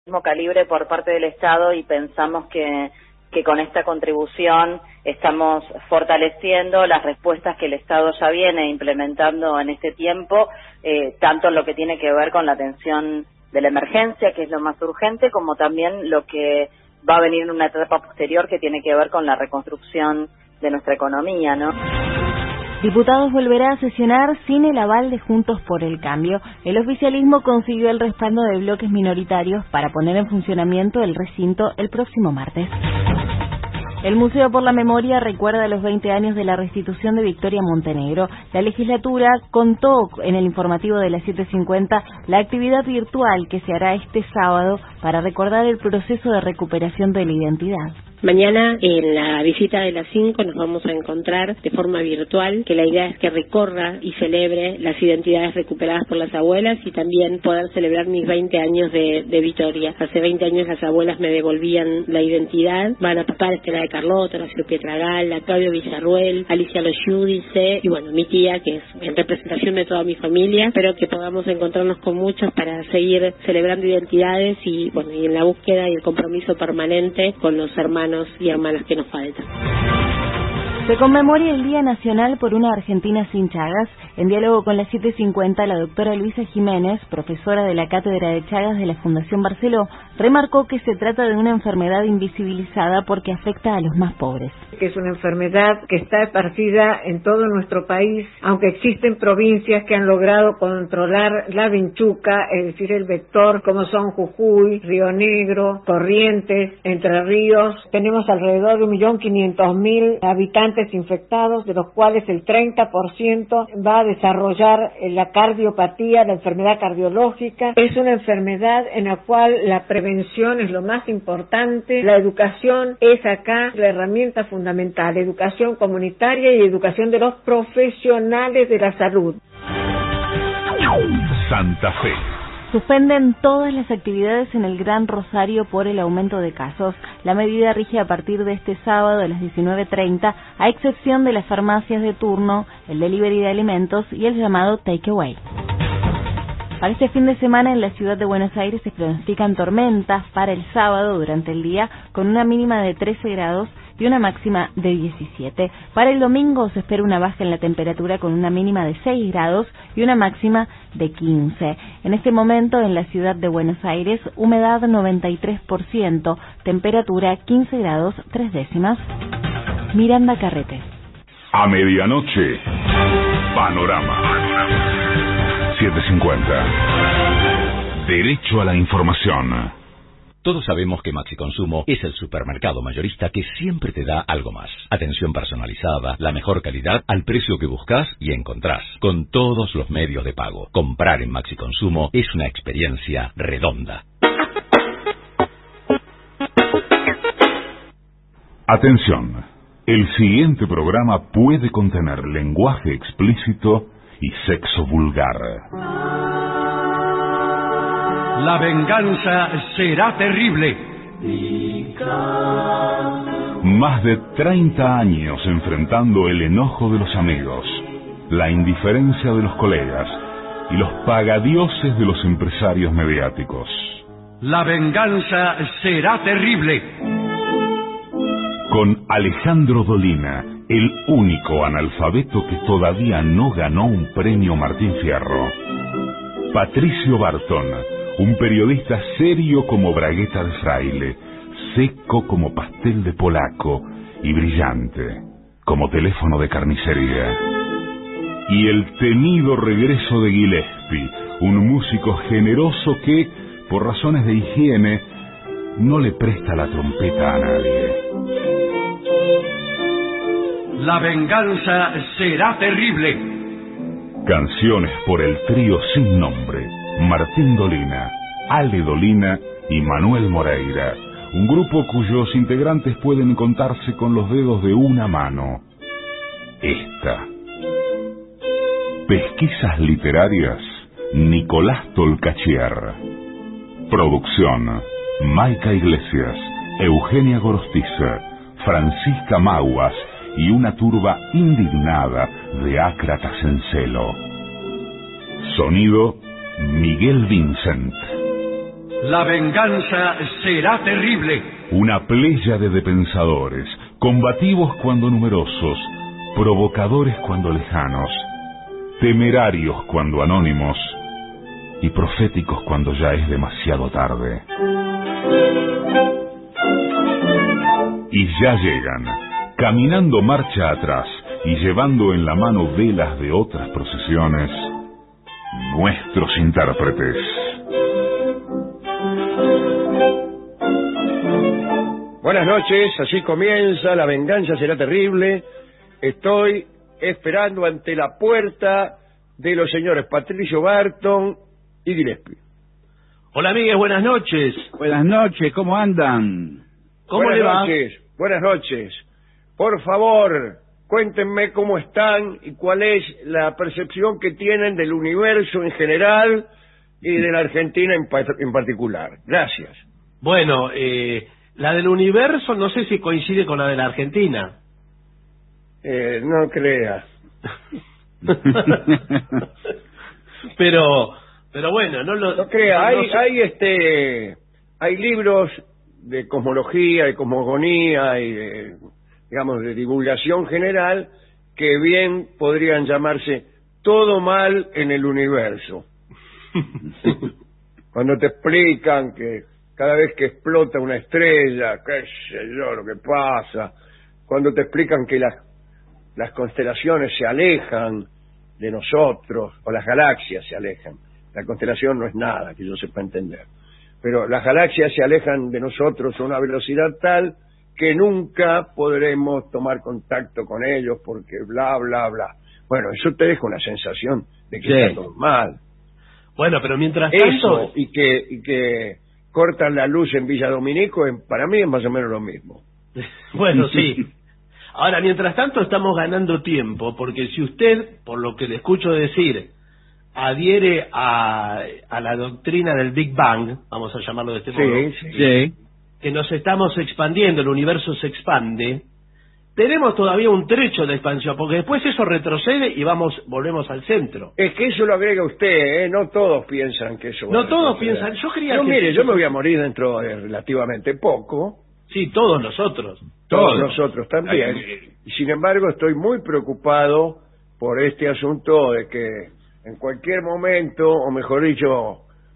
mismo calibre por parte del Estado y pensamos que con esta contribución estamos fortaleciendo las respuestas que el Estado ya viene implementando en este tiempo, tanto en lo que tiene que ver con la atención de la emergencia, que es lo más urgente, como también lo que va a venir en una etapa posterior que tiene que ver con la reconstrucción de nuestra economía, ¿no? Diputados volverá a sesionar sin el aval de Juntos por el Cambio. El oficialismo consiguió el respaldo de bloques minoritarios para poner en funcionamiento el recinto el próximo martes. El Museo por la Memoria recuerda los 20 años de la restitución de Victoria Montenegro. La legislatura contó en el informativo de las 7:50 la actividad virtual que se hará este sábado para recordar el proceso de recuperación de la identidad. Mañana en la visita de las 5 nos vamos a encontrar de forma virtual, que la idea es que recorra y celebre las identidades recuperadas por las abuelas y también poder celebrar mis 20 años de Victoria. Hace 20 años las abuelas me devolvían la identidad. Van a pasar Estela de Carlota, Horacio Pietragal, Claudio Villarruel, Alicia Loyudice y bueno, mi tía, que es en representación de toda mi familia. Espero que podamos encontrarnos con muchos para seguir celebrando identidades y bueno, y en la búsqueda y el compromiso permanente con los hermanos y hermanas que nos faltan. Se conmemora el Día Nacional por una Argentina sin Chagas. En diálogo con las 7:50, la doctora Luisa Jiménez, profesora de la Cátedra de Chagas de la Fundación Barceló, remarcó que se trata de una enfermedad invisibilizada porque afecta a los más pobres. Que es una enfermedad que está esparcida en todo nuestro país, aunque existen provincias que han logrado controlar la vinchuca, es decir, el vector, como son Jujuy, Río Negro, Corrientes, Entre Ríos. Tenemos alrededor de 1.500.000 habitantes infectados, de los cuales el 30% va a desarrollar la cardiopatía, la enfermedad cardiológica. Es una enfermedad en la cual la prevención es lo más importante. La educación es acá la herramienta fundamental, educación comunitaria y educación de los profesionales de la salud. Santa Fe. Suspenden todas las actividades en el Gran Rosario por el aumento de casos. La medida rige a partir de este sábado a las 19:30, a excepción de las farmacias de turno, el delivery de alimentos y el llamado takeaway. Para este fin de semana en la ciudad de Buenos Aires se pronostican tormentas para el sábado durante el día con una mínima de 13 grados y una máxima de 17. Para el domingo se espera una baja en la temperatura con una mínima de 6 grados y una máxima de 15. En este momento en la ciudad de Buenos Aires, humedad 93%, temperatura 15 grados 3 décimas. Miranda Carrete. A medianoche, Panorama. 7:50. Derecho a la información. Todos sabemos que Maxi Consumo es el supermercado mayorista que siempre te da algo más. Atención personalizada, la mejor calidad al precio que buscas y encontrás, con todos los medios de pago. Comprar en Maxi Consumo es una experiencia redonda. Atención, el siguiente programa puede contener lenguaje explícito y sexo vulgar. La venganza será terrible. Más de 30 años enfrentando el enojo de los amigos, la indiferencia de los colegas y los pagadioses de los empresarios mediáticos. La venganza será terrible. Con Alejandro Dolina, el único analfabeto que todavía no ganó un premio Martín Fierro. Patricio Bartón, un periodista serio como bragueta de fraile, seco como pastel de polaco y brillante como teléfono de carnicería. Y el temido regreso de Gillespie, un músico generoso que, por razones de higiene, no le presta la trompeta a nadie. La venganza será terrible. Canciones por el trío sin nombre, Martín Dolina, Ale Dolina y Manuel Moreira, un grupo cuyos integrantes pueden contarse con los dedos de una mano. Esta. Pesquisas literarias, Nicolás Tolcachier. Producción, Maica Iglesias, Eugenia Gorostiza, Francisca Maguas y una turba indignada de ácratas en celo. Sonido, Miguel Vincent. La venganza será terrible. Una pléyade de pensadores, combativos cuando numerosos, provocadores cuando lejanos, temerarios cuando anónimos y proféticos cuando ya es demasiado tarde. Y ya llegan, caminando marcha atrás y llevando en la mano velas de otras procesiones, nuestros intérpretes. Buenas noches, así comienza La venganza será terrible. Estoy esperando ante la puerta de los señores Patricio Barton y Gillespie. Hola, amigues, buenas noches. Buenas noches, ¿cómo andan? ¿Cómo le va? Buenas noches. Por favor, cuéntenme cómo están y cuál es la percepción que tienen del universo en general y de la Argentina en particular. Gracias. Bueno, la del universo no sé si coincide con la de la Argentina. No crea. pero bueno, no crea. Hay libros de cosmología, de cosmogonía y de divulgación general que bien podrían llamarse Todo mal en el universo. Cuando te explican que cada vez que explota una estrella, qué sé yo lo que pasa, cuando te explican que las constelaciones se alejan de nosotros, o las galaxias se alejan. La constelación no es nada que yo sepa entender, pero las galaxias se alejan de nosotros a una velocidad tal que nunca podremos tomar contacto con ellos porque bla, bla, bla. Bueno, eso te deja una sensación de que está todo mal. Bueno, pero mientras tanto... Eso, y que cortan la luz en Villa Dominico, para mí es más o menos lo mismo. Bueno, sí. Ahora, mientras tanto estamos ganando tiempo, porque si usted, por lo que le escucho decir, adhiere a la doctrina del Big Bang, vamos a llamarlo de este modo, Sí. que nos estamos expandiendo, el universo se expande, tenemos todavía un trecho de expansión, porque después eso retrocede y volvemos al centro. Es que eso lo agrega usted, no todos piensan que eso... No todos piensan, yo creía que... Mire, yo me voy a morir dentro de relativamente poco. Sí, todos nosotros. Todos nosotros también. Y sin embargo estoy muy preocupado por este asunto de que en cualquier momento, o mejor dicho,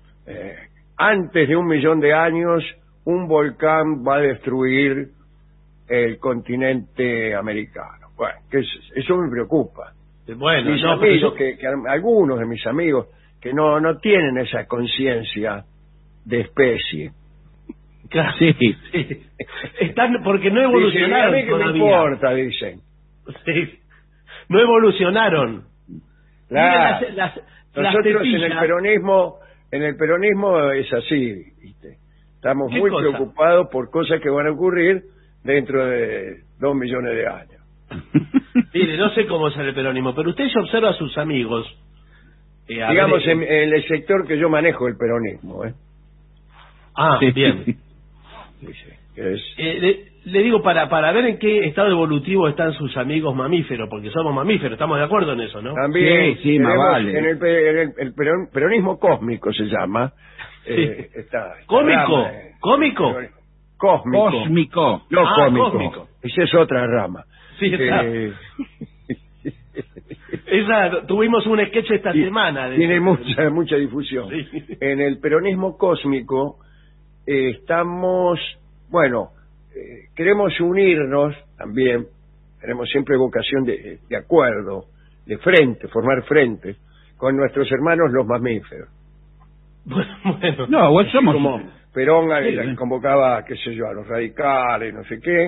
antes de 1.000.000 de años, un volcán va a destruir el continente americano. Bueno, eso me preocupa. Bueno, mis amigos, que algunos de mis amigos que no tienen esa conciencia de especie. Claro, sí. Están porque no evolucionaron. Dicen, a mí que me importa, dicen. Sí. No evolucionaron. Claro. Nosotros tetillas. en el peronismo es así, ¿viste? Estamos muy preocupados por cosas que van a ocurrir dentro de 2 millones de años. Mire, no sé cómo es el peronismo, pero usted se observa a sus amigos. Digamos, en el sector que yo manejo, el peronismo. Ah, sí. Bien. Le digo, para ver en qué estado evolutivo están sus amigos mamíferos, porque somos mamíferos, estamos de acuerdo en eso, ¿no? También, sí, más vale. En el peronismo cósmico se llama. Está ¿Cómico? ¿Cómico? Cósmico. No cómico. Cósmico. Esa es otra rama. Sí, tuvimos un sketch esta semana. Tiene mucha difusión. Sí. En el peronismo cósmico estamos, queremos unirnos también, tenemos siempre vocación de acuerdo, de frente, formar frente con nuestros hermanos los mamíferos. Bueno. No, somos... Como Perón convocaba, qué sé yo, a los radicales, no sé qué,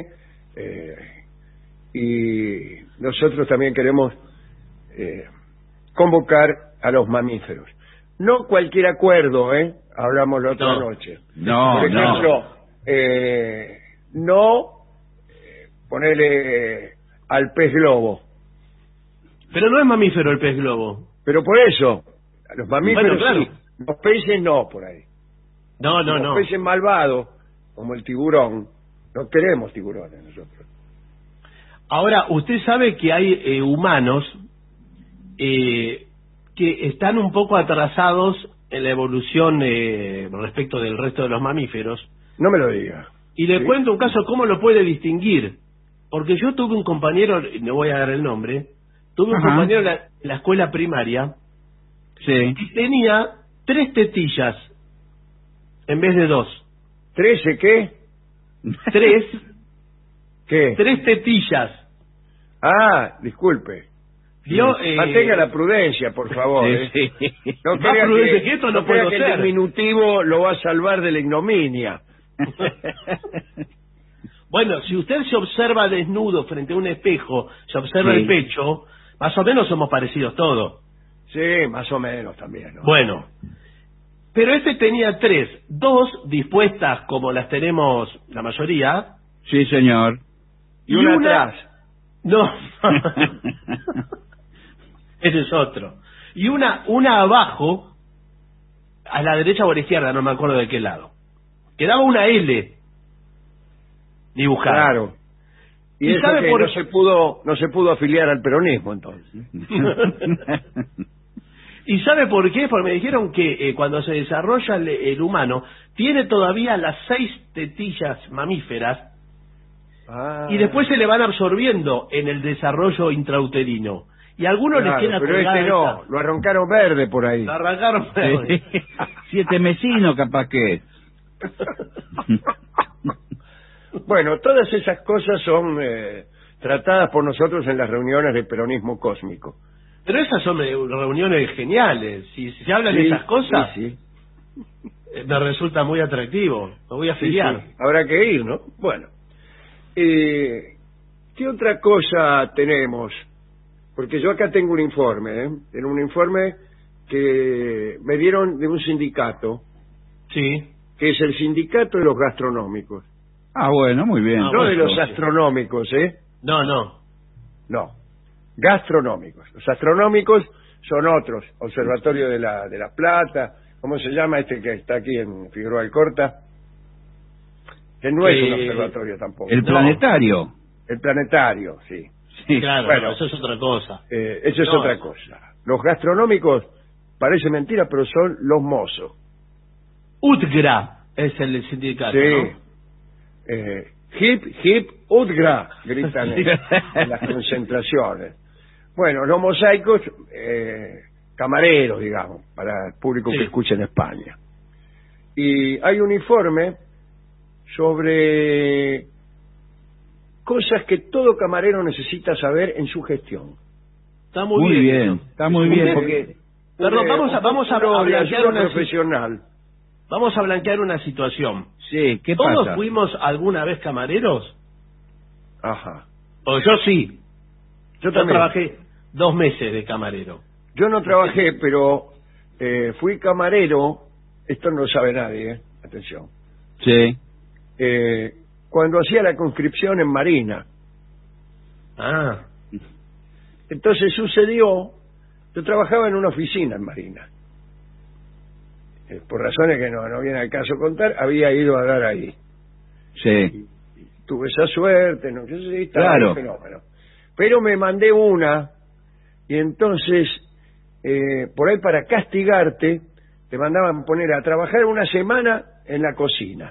y nosotros también queremos convocar a los mamíferos. No cualquier acuerdo, hablamos la otra noche. No, por ejemplo, no ponerle al pez globo. Pero no es mamífero el pez globo. Pero por eso, a los mamíferos claro. sí, los peces no, por ahí. No. Los peces malvados, como el tiburón, no queremos tiburones nosotros. Ahora, usted sabe que hay humanos que están un poco atrasados en la evolución respecto del resto de los mamíferos. No me lo diga. Y le cuento un caso, ¿cómo lo puede distinguir? Porque yo tuve un compañero, no voy a dar el nombre, tuve un compañero en la escuela primaria que tenía 3 tetillas en vez de 2. ¿13 qué? 3. ¿Qué? 3 tetillas. Ah, disculpe. Mantenga la prudencia, por favor. Sí. No Más prudente que esto no puedo ser. ser. El diminutivo lo va a salvar de la ignominia. Bueno, si usted se observa desnudo frente a un espejo, se observa el pecho, más o menos somos parecidos todos. Sí, más o menos también, ¿no? Bueno, pero este tenía 3, 2 dispuestas como las tenemos la mayoría. Sí, señor. Y una atrás. No. Ese es otro. Y una abajo, a la derecha o a la izquierda, no me acuerdo de qué lado. Quedaba una L dibujada. Claro. Y eso sabe que por... no se pudo afiliar al peronismo, entonces. ¿Y sabe por qué? Porque me dijeron que cuando se desarrolla el humano, tiene todavía las 6 tetillas mamíferas y después se le van absorbiendo en el desarrollo intrauterino. Y a algunos les queda pero este no, lo arrancaron verde por ahí. Lo arrancaron verde. 7 mesinos capaz que. Bueno, todas esas cosas son tratadas por nosotros en las reuniones del peronismo cósmico. Pero esas son reuniones geniales. Si se hablan de esas cosas, me resulta muy atractivo. Me voy a afiliar. Sí. Habrá que ir, ¿no? Bueno. ¿Qué otra cosa tenemos? Porque yo acá tengo un informe, Tengo un informe que me dieron de un sindicato. Sí. Que es el sindicato de los gastronómicos. Ah, bueno, muy bien. No de los astronómicos, No. Gastronómicos. Los astronómicos son otros. Observatorio de la Plata. ¿Cómo se llama este que está aquí en Figueroa Alcorta? Que no es un observatorio tampoco. El planetario. El planetario, sí. Sí, claro, bueno, eso es otra cosa. Eso es otra cosa. Los gastronómicos, parece mentira, pero son los mozos. UTGRA es el sindicato, sí. Hip, hip, UTGRA, gritan en las concentraciones. Bueno, los mosaicos, camareros, digamos, para el público que escucha en España. Y hay un informe sobre cosas que todo camarero necesita saber en su gestión. Está muy bien. Está muy bien, porque... Perdón, vamos a blanquear una profesional. Vamos a blanquear una situación. Sí, ¿qué pasa? ¿Todos pasa? fuimos alguna vez camareros? Ajá. O yo sí. Yo también trabajé 2 meses de camarero. Yo no trabajé, pero fui camarero. Esto no lo sabe nadie, atención. Sí. Cuando hacía la conscripción en Marina. Ah. Entonces sucedió, yo trabajaba en una oficina en Marina. Por razones que no viene al caso contar, había ido a dar ahí. Sí. Y tuve esa suerte, no sé si estaba claro. un fenómeno. Pero me mandé una, y entonces, por ahí para castigarte, te mandaban poner a trabajar una semana en la cocina.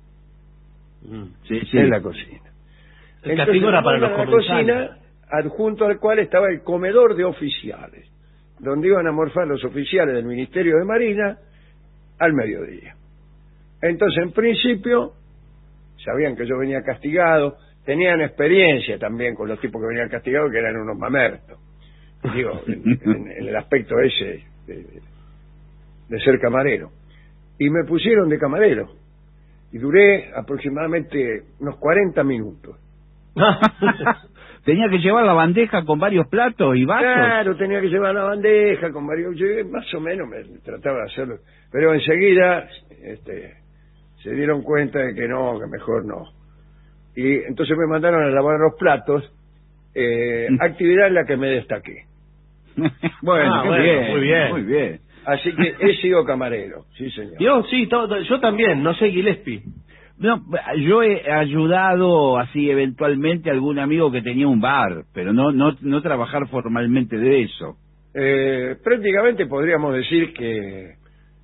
Sí. En la cocina. El castigo era para los comensales. La cocina, adjunto al cual estaba el comedor de oficiales, donde iban a morfar los oficiales del Ministerio de Marina al mediodía. Entonces, en principio, sabían que yo venía castigado, tenían experiencia también con los tipos que venían castigados, que eran unos mamertos. Digo, en el aspecto ese de ser camarero. Y me pusieron de camarero. Y duré aproximadamente unos 40 minutos. ¿Tenía que llevar la bandeja con varios platos y vasos? Claro, tenía que llevar la bandeja con varios... Yo más o menos me trataba de hacerlo. Pero enseguida se dieron cuenta de que no, que mejor no. Y entonces me mandaron a lavar los platos, actividad en la que me destaqué. Bueno, muy bien. Muy bien. Así que he sido camarero, sí señor. Yo también, no sé Gillespie. No, yo he ayudado así eventualmente a algún amigo que tenía un bar, pero no trabajar formalmente de eso. Prácticamente podríamos decir que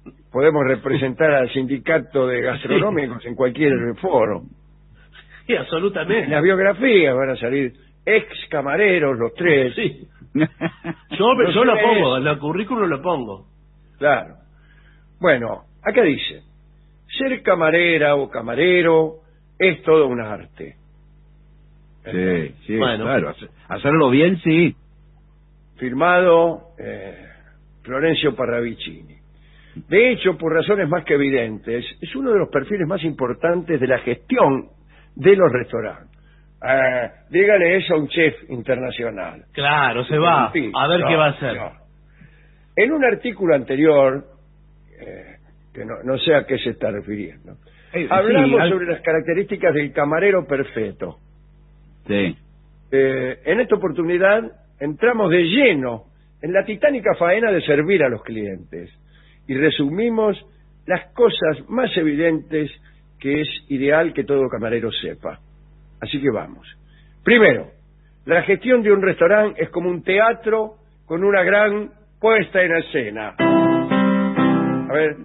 podemos representar al sindicato de gastronómicos en cualquier foro. Sí, absolutamente. En las biografías van a salir ex camareros los tres. Sí. Yo lo pongo, en el currículum lo pongo. Claro. Bueno, acá dice, ser camarera o camarero es todo un arte. Sí, bueno, claro, hacerlo bien, sí. Firmado Florencio Parravicini. De hecho, por razones más que evidentes, es uno de los perfiles más importantes de la gestión de los restaurantes. Dígale eso a un chef internacional. Claro, se va. A ver qué va a hacer. No. En un artículo anterior, que no sé a qué se está refiriendo, hablamos sobre las características del camarero perfecto. Sí. En esta oportunidad entramos de lleno en la titánica faena de servir a los clientes y resumimos las cosas más evidentes que es ideal que todo camarero sepa. Así que vamos. Primero, la gestión de un restaurante es como un teatro con una gran puesta en escena. A ver.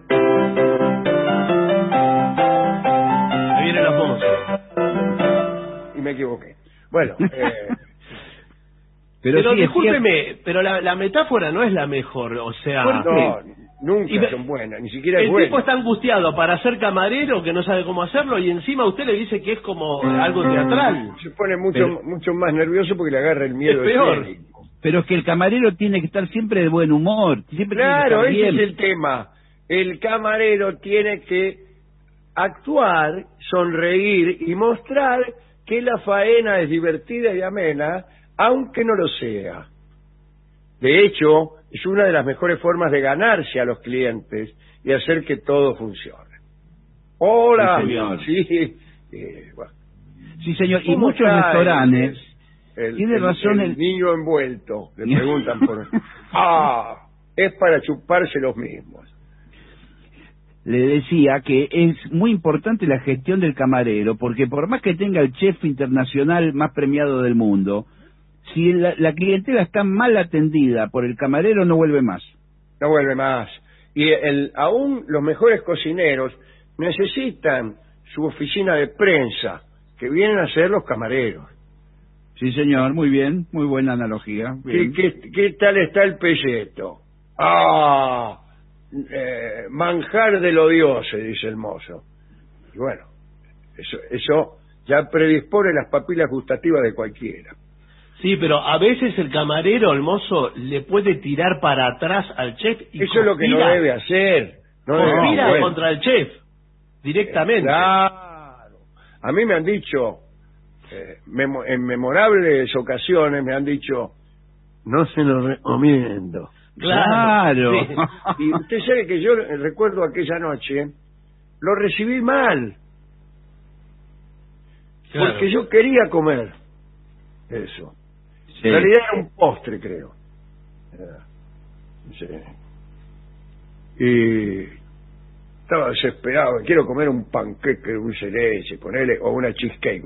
Me viene la voz. Y me equivoqué. Bueno, pero sí, discúlpeme, pero la metáfora no es la mejor, o sea... No, nunca son buenas, ni siquiera es buena. El tipo está angustiado para ser camarero, que no sabe cómo hacerlo, y encima usted le dice que es como algo teatral. Se pone mucho más nervioso porque le agarra el miedo. Es peor. Pero es que el camarero tiene que estar siempre de buen humor. Claro, ese es el tema. El camarero tiene que actuar, sonreír y mostrar que la faena es divertida y amena, aunque no lo sea. De hecho, es una de las mejores formas de ganarse a los clientes y hacer que todo funcione. Hola, sí, señor. Sí, bueno. Sí, señor. Y muchos restaurantes... Tiene razón el niño envuelto. Le preguntan por... es para chuparse los mismos. Le decía que es muy importante la gestión del camarero, porque por más que tenga el chef internacional más premiado del mundo, si la clientela está mal atendida por el camarero, no vuelve más. No vuelve más. Y aún los mejores cocineros necesitan su oficina de prensa, que vienen a ser los camareros. Sí, señor, muy bien, muy buena analogía. ¿Qué tal está el pelleto? Manjar de los dioses, dice el mozo. Y bueno, eso ya predispone las papilas gustativas de cualquiera. Sí, pero a veces el camarero, el mozo, le puede tirar para atrás al chef y eso es lo que no debe hacer. Conspira contra el chef, directamente. Claro. A mí me han dicho, en memorables ocasiones me han dicho, no se lo recomiendo. Claro. Sí. Y usted sabe que yo recuerdo aquella noche, lo recibí mal. Claro. Porque yo quería comer eso. Sí. En realidad era un postre, creo. Sí. Y estaba desesperado, quiero comer un panqueque dulce de leche, ponele, o una cheesecake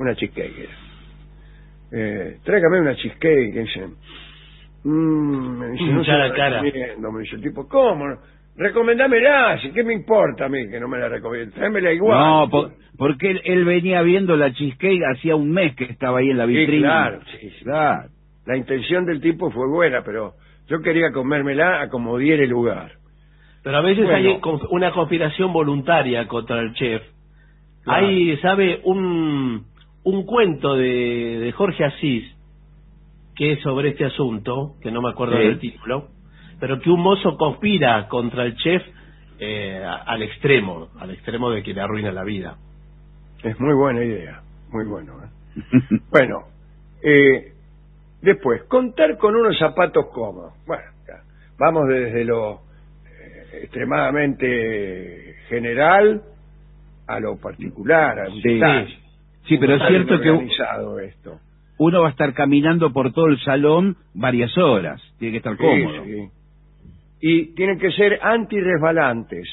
era. Tráigame una cheesecake, dicen. Me dice, no se la recomiendo, me dice el tipo, ¿cómo? Recomendámela, ¿qué me importa a mí que no me la recomiende? Tráemela igual. No, porque él venía viendo la cheesecake hacía un mes que estaba ahí en la vitrina. Sí, claro. La intención del tipo fue buena, pero yo quería comérmela a como diere lugar. Pero a veces hay una conspiración voluntaria contra el chef. Claro. Hay, ¿sabe? Un cuento de Jorge Asís, que es sobre este asunto, que no me acuerdo del título, pero que un mozo conspira contra el chef al extremo de que le arruina la vida. Es muy buena idea, muy bueno. Bueno, después, contar con unos zapatos cómodos. Bueno, ya, vamos desde lo extremadamente general a lo particular, a sí, pero es cierto que esto. Uno va a estar caminando por todo el salón varias horas, tiene que estar cómodo. Sí. Y tienen que ser antirresbalantes.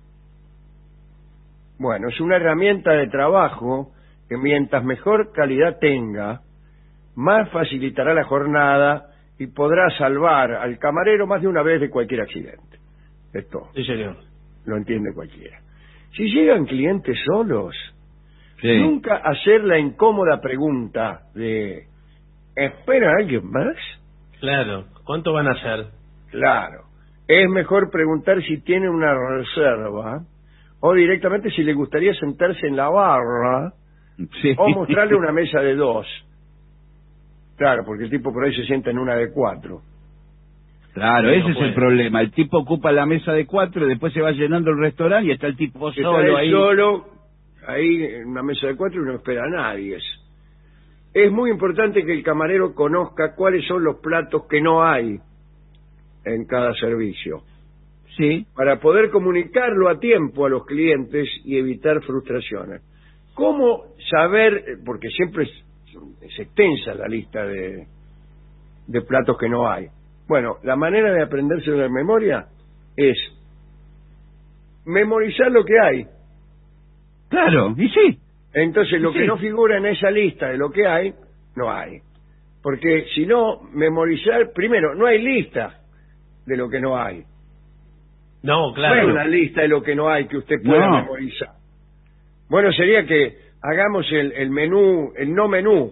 Bueno, es una herramienta de trabajo que mientras mejor calidad tenga, más facilitará la jornada y podrá salvar al camarero más de una vez de cualquier accidente. Esto. Sí, señor. lo entiende cualquiera. Si llegan clientes solos, Sí. nunca hacer la incómoda pregunta de ¿espera alguien más? Claro, ¿cuánto van a hacer? Claro, es mejor preguntar si tiene una reserva o directamente si le gustaría sentarse en la barra Sí. o mostrarle una mesa de 2. Claro, porque el tipo por ahí se sienta en una de 4. Claro, Sí, ese no es puede. el problema. El tipo ocupa la mesa de 4 y después se va llenando el restaurante y está el tipo Está solo él ahí. solo, ahí en una mesa de 4 y no espera a nadie. Es muy importante que el camarero conozca cuáles son los platos que no hay en cada servicio, Sí. para poder comunicarlo a tiempo a los clientes y evitar frustraciones. ¿Cómo saber? Porque siempre es extensa la lista de platos que no hay. Bueno, la manera de aprendérselo de memoria es memorizar lo que hay. Claro, y sí. Entonces, lo Sí. que no figura en esa lista de lo que hay, no hay. Porque si no, memorizar, primero, no hay lista de lo que no hay. No, No claro. hay una lista de lo que no hay que usted pueda No. memorizar. Bueno, sería que hagamos el menú, el no menú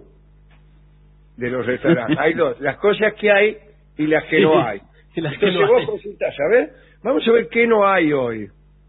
de los restaurantes. Hay dos, las cosas que hay y las que no hay. Y las que Entonces no vos hay. consultás, a ver, vamos a ver qué no hay hoy.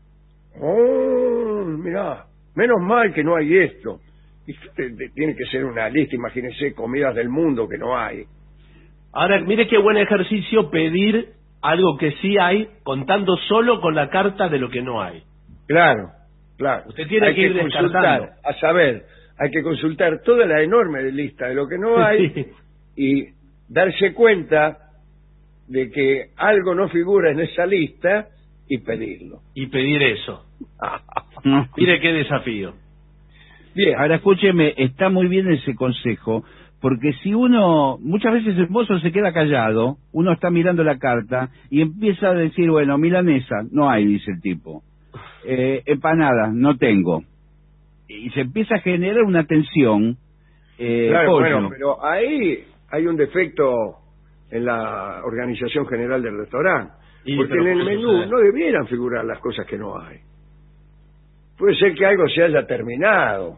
Oh, mirá, menos mal que no hay esto. Y tiene que ser una lista, imagínese, comidas del mundo que no hay. Ahora, mire qué buen ejercicio pedir algo que sí hay, contando solo con la carta de lo que no hay. Claro, claro. Usted tiene Hay que ir consultar, descartando. a saber, hay que consultar toda la enorme lista de lo que no hay Sí. y darse cuenta de que algo no figura en esa lista y pedirlo. Y pedir eso. No. Mire qué desafío. Bien, Ahora escúcheme, está muy bien ese consejo, porque si uno, muchas veces el mozo se queda callado, uno está mirando la carta y empieza a decir, bueno, milanesa, no hay, dice el tipo. Empanada, no tengo. Y se empieza a generar una tensión. claro, pollo. bueno, pero ahí hay un defecto en la organización general del restaurante. Y, Porque pero en el ¿cómo menú sucede? no debieran figurar las cosas que no hay. Puede ser que algo se haya terminado.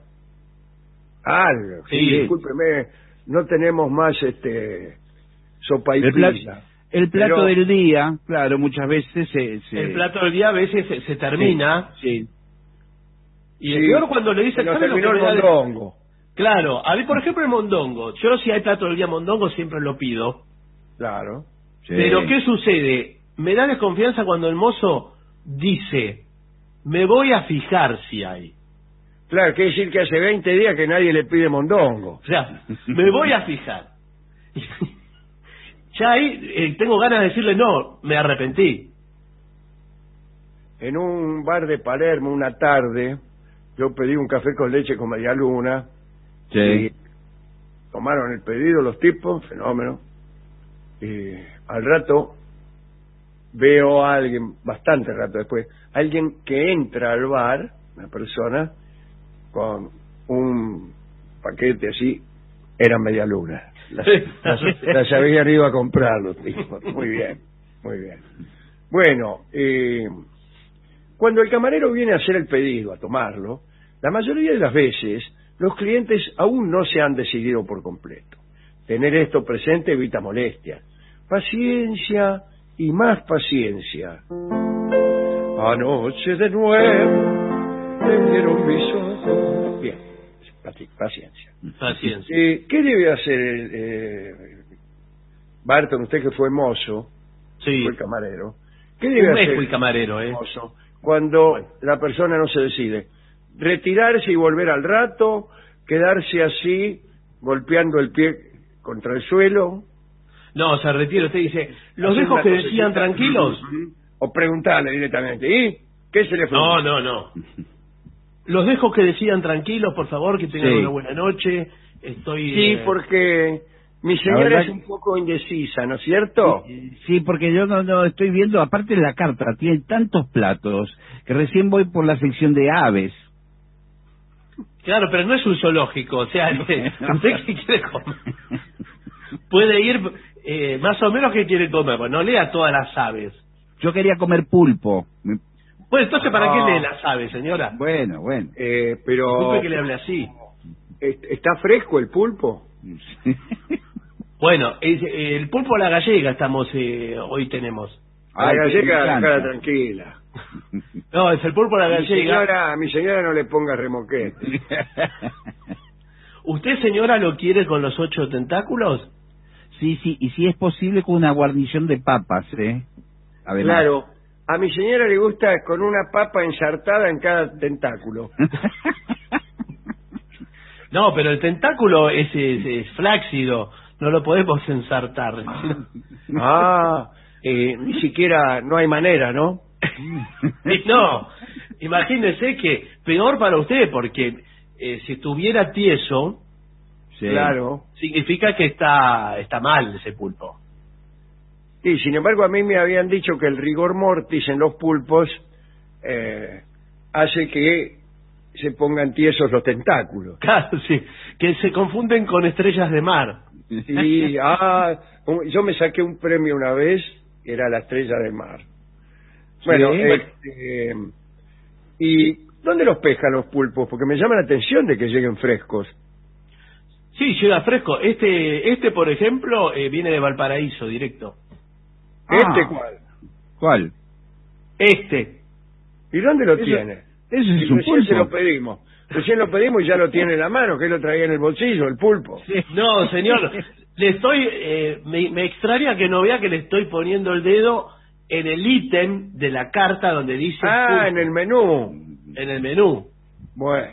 Algo. Sí. Discúlpeme, no tenemos más sopa y El pla- pizza. El plato Pero- del día, claro, muchas veces se... El plato del día a veces se termina. Sí. Y el Sí, peor cuando le dicen, se nos ¿sabe lo que terminó el me da de-?" mondongo. Claro, a mí por ejemplo el mondongo. Yo si hay plato del día mondongo siempre lo pido. Claro. Sí. Pero ¿qué sucede? Me da desconfianza cuando el mozo dice, me voy a fijar si hay. Claro, quiere decir que hace 20 días que nadie le pide mondongo. O sea, me voy a fijar. Ya ahí tengo ganas de decirle, no, me arrepentí. En un bar de Palermo una tarde, yo pedí un café con leche con media luna. Sí. Y tomaron el pedido los tipos, fenómeno. Y al rato veo a alguien, bastante rato después, alguien que entra al bar, una persona, con un paquete así, eran media luna. Las habían ido a comprar los tipos. Muy bien, muy bien. Bueno, cuando el camarero viene a hacer el pedido, a tomarlo, la mayoría de las veces los clientes aún no se han decidido por completo. Tener esto presente evita molestias. Paciencia y más paciencia. Anoche de nuevo me vieron mis ojos. Bien, paciencia. Paciencia. ¿Qué debe hacer Barton, usted que fue mozo, Sí. fue camarero? ¿Qué debe Un mes hacer fui camarero, mozo cuando la persona no se decide? ¿Retirarse y volver al rato? ¿Quedarse así, golpeando el pie contra el suelo? No, se retira. Usted dice, los ¿Hacer dejo una que cosecita? decidan tranquilos. O preguntarle directamente, ¿y qué se le fue? No. Los dejo que decidan tranquilos, por favor, que tengan Sí. una buena noche. Estoy... Sí, porque mi La señora verdad es un poco indecisa, ¿no es cierto? Sí, porque yo no estoy viendo, aparte de la carta, tiene tantos platos que recién voy por la sección de aves. Claro, pero no es un zoológico, o sea, ¿usted qué quiere comer? Puede ir más o menos qué quiere comer, pues no lea todas las aves. Yo quería comer pulpo. Bueno, entonces, ¿para qué lee la sabe, señora? Bueno. Pero... Disculpe que le hable así. ¿Está fresco el pulpo? Bueno, el pulpo a la gallega hoy tenemos. A la gallega, la cara tranquila. No, es el pulpo a la gallega. A mi señora no le ponga remoquete. ¿Usted, señora, lo quiere con los 8 tentáculos? Sí, y si es posible con una guarnición de papas, Además. Claro, a mi señora le gusta con una papa ensartada en cada tentáculo. No, pero el tentáculo es flácido, no lo podemos ensartar. Ni siquiera, no hay manera, ¿no? No, imagínese que peor para usted, porque si estuviera tieso, claro, significa que está mal ese pulpo. Sí, sin embargo, a mí me habían dicho que el rigor mortis en los pulpos hace que se pongan tiesos los tentáculos. Claro, sí, que se confunden con estrellas de mar. Sí, yo me saqué un premio una vez, era la estrella de mar. Bueno, ¿y dónde los pescan los pulpos? Porque me llama la atención de que lleguen frescos. Sí, llega fresco. Este por ejemplo, viene de Valparaíso, directo. ¿Cuál? Este. ¿Y dónde lo tiene? Ese es un pulpo. Recién lo pedimos y ya lo tiene en la mano, que lo traía en el bolsillo, el pulpo. Sí. No, señor, le estoy... me extraña que no vea que le estoy poniendo el dedo en el ítem de la carta donde dice... pulpo. En el menú. En el menú. Bueno.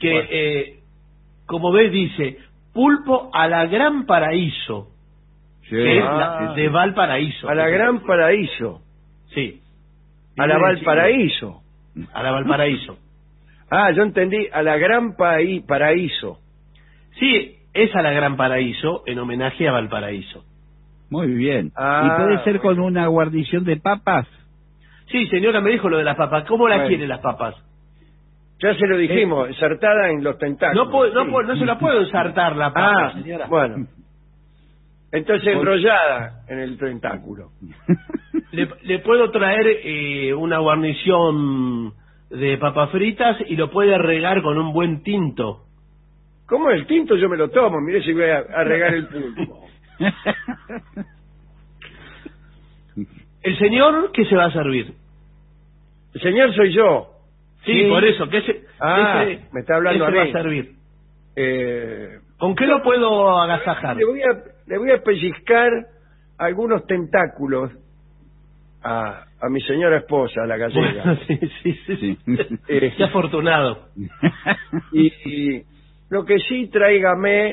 Como ves, dice, pulpo a la Gran Paraíso. Sí. Que es de Valparaíso. A la Gran Paraíso. Sí. A la Valparaíso. A la Valparaíso. Yo entendí, a la Gran Paraíso. Sí, es a la Gran Paraíso, en homenaje a Valparaíso. Muy bien. ¿Y puede ser con una guarnición de papas? Sí, señora, me dijo lo de las papas. ¿Cómo la quiere las papas? Ya se lo dijimos, ensartada en los tentáculos. No se la puedo ensartar la papa, señora. Bueno. Entonces enrollada en el tentáculo. Le puedo traer una guarnición de papas fritas y lo puede regar con un buen tinto. ¿Cómo el tinto? Yo me lo tomo, mire si voy a regar el pulpo. ¿El señor qué se va a servir? El señor soy yo. Sí, por eso. Me está hablando a mí. ¿Qué se va a servir? ¿Con qué lo puedo agasajar? Le voy a pellizcar algunos tentáculos a mi señora esposa, la gallega. Bueno, sí. Qué afortunado. Y lo que sí, tráigame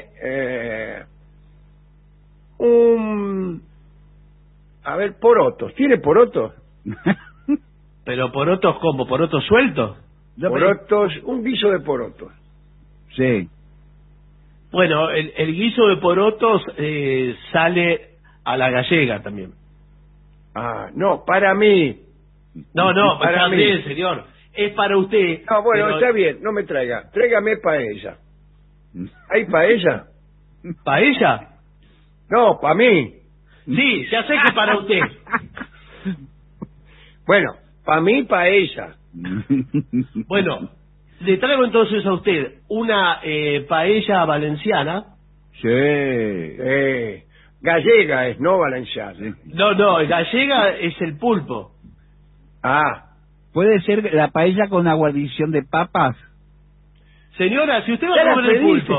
porotos. ¿Tiene porotos? ¿Pero porotos cómo? ¿Porotos sueltos? Porotos, un guiso de porotos. Sí. Bueno, el guiso de porotos sale a la gallega también. No, para mí. No, para mí, señor. Es para usted. No, bueno, está bien, no me traiga. Tráigame paella. ¿Hay paella? ¿Paella? No, para mí. Sí, ya sé que para usted. Bueno, para mí paella. Bueno, le traigo entonces a usted una paella valenciana. Sí. Gallega es, no valenciana. No, gallega es el pulpo. ¿Puede ser la paella con una guarnición de papas? Señora, si usted va a comer el pulpo.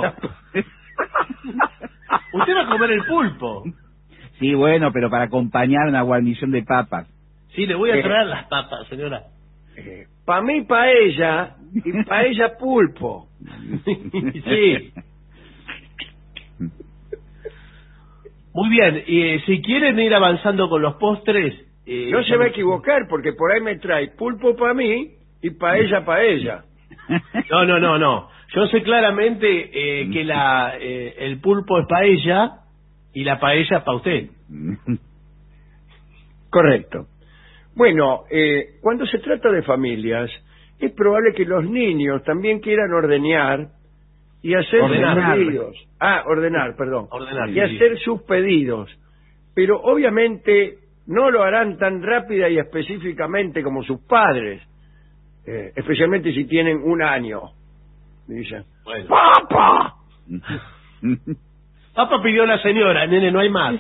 Usted va a comer el pulpo. Sí, bueno, pero para acompañar una guarnición de papas. Sí, le voy a traer las papas, señora. Para mí paella y paella pulpo. Sí. Muy bien, si quieren ir avanzando con los postres... no se va a equivocar, porque por ahí me trae pulpo para mí y paella para ella. No. Yo sé claramente que el pulpo es paella y la paella para usted. Correcto. Bueno, cuando se trata de familias, es probable que los niños también quieran ordeñar y hacer sus pedidos. Ordenar. Y hacer sus pedidos. Pero obviamente no lo harán tan rápida y específicamente como sus padres, especialmente si tienen un año. Dicen, Bueno. ¡Papá! Papá pidió a la señora, nene, no hay más.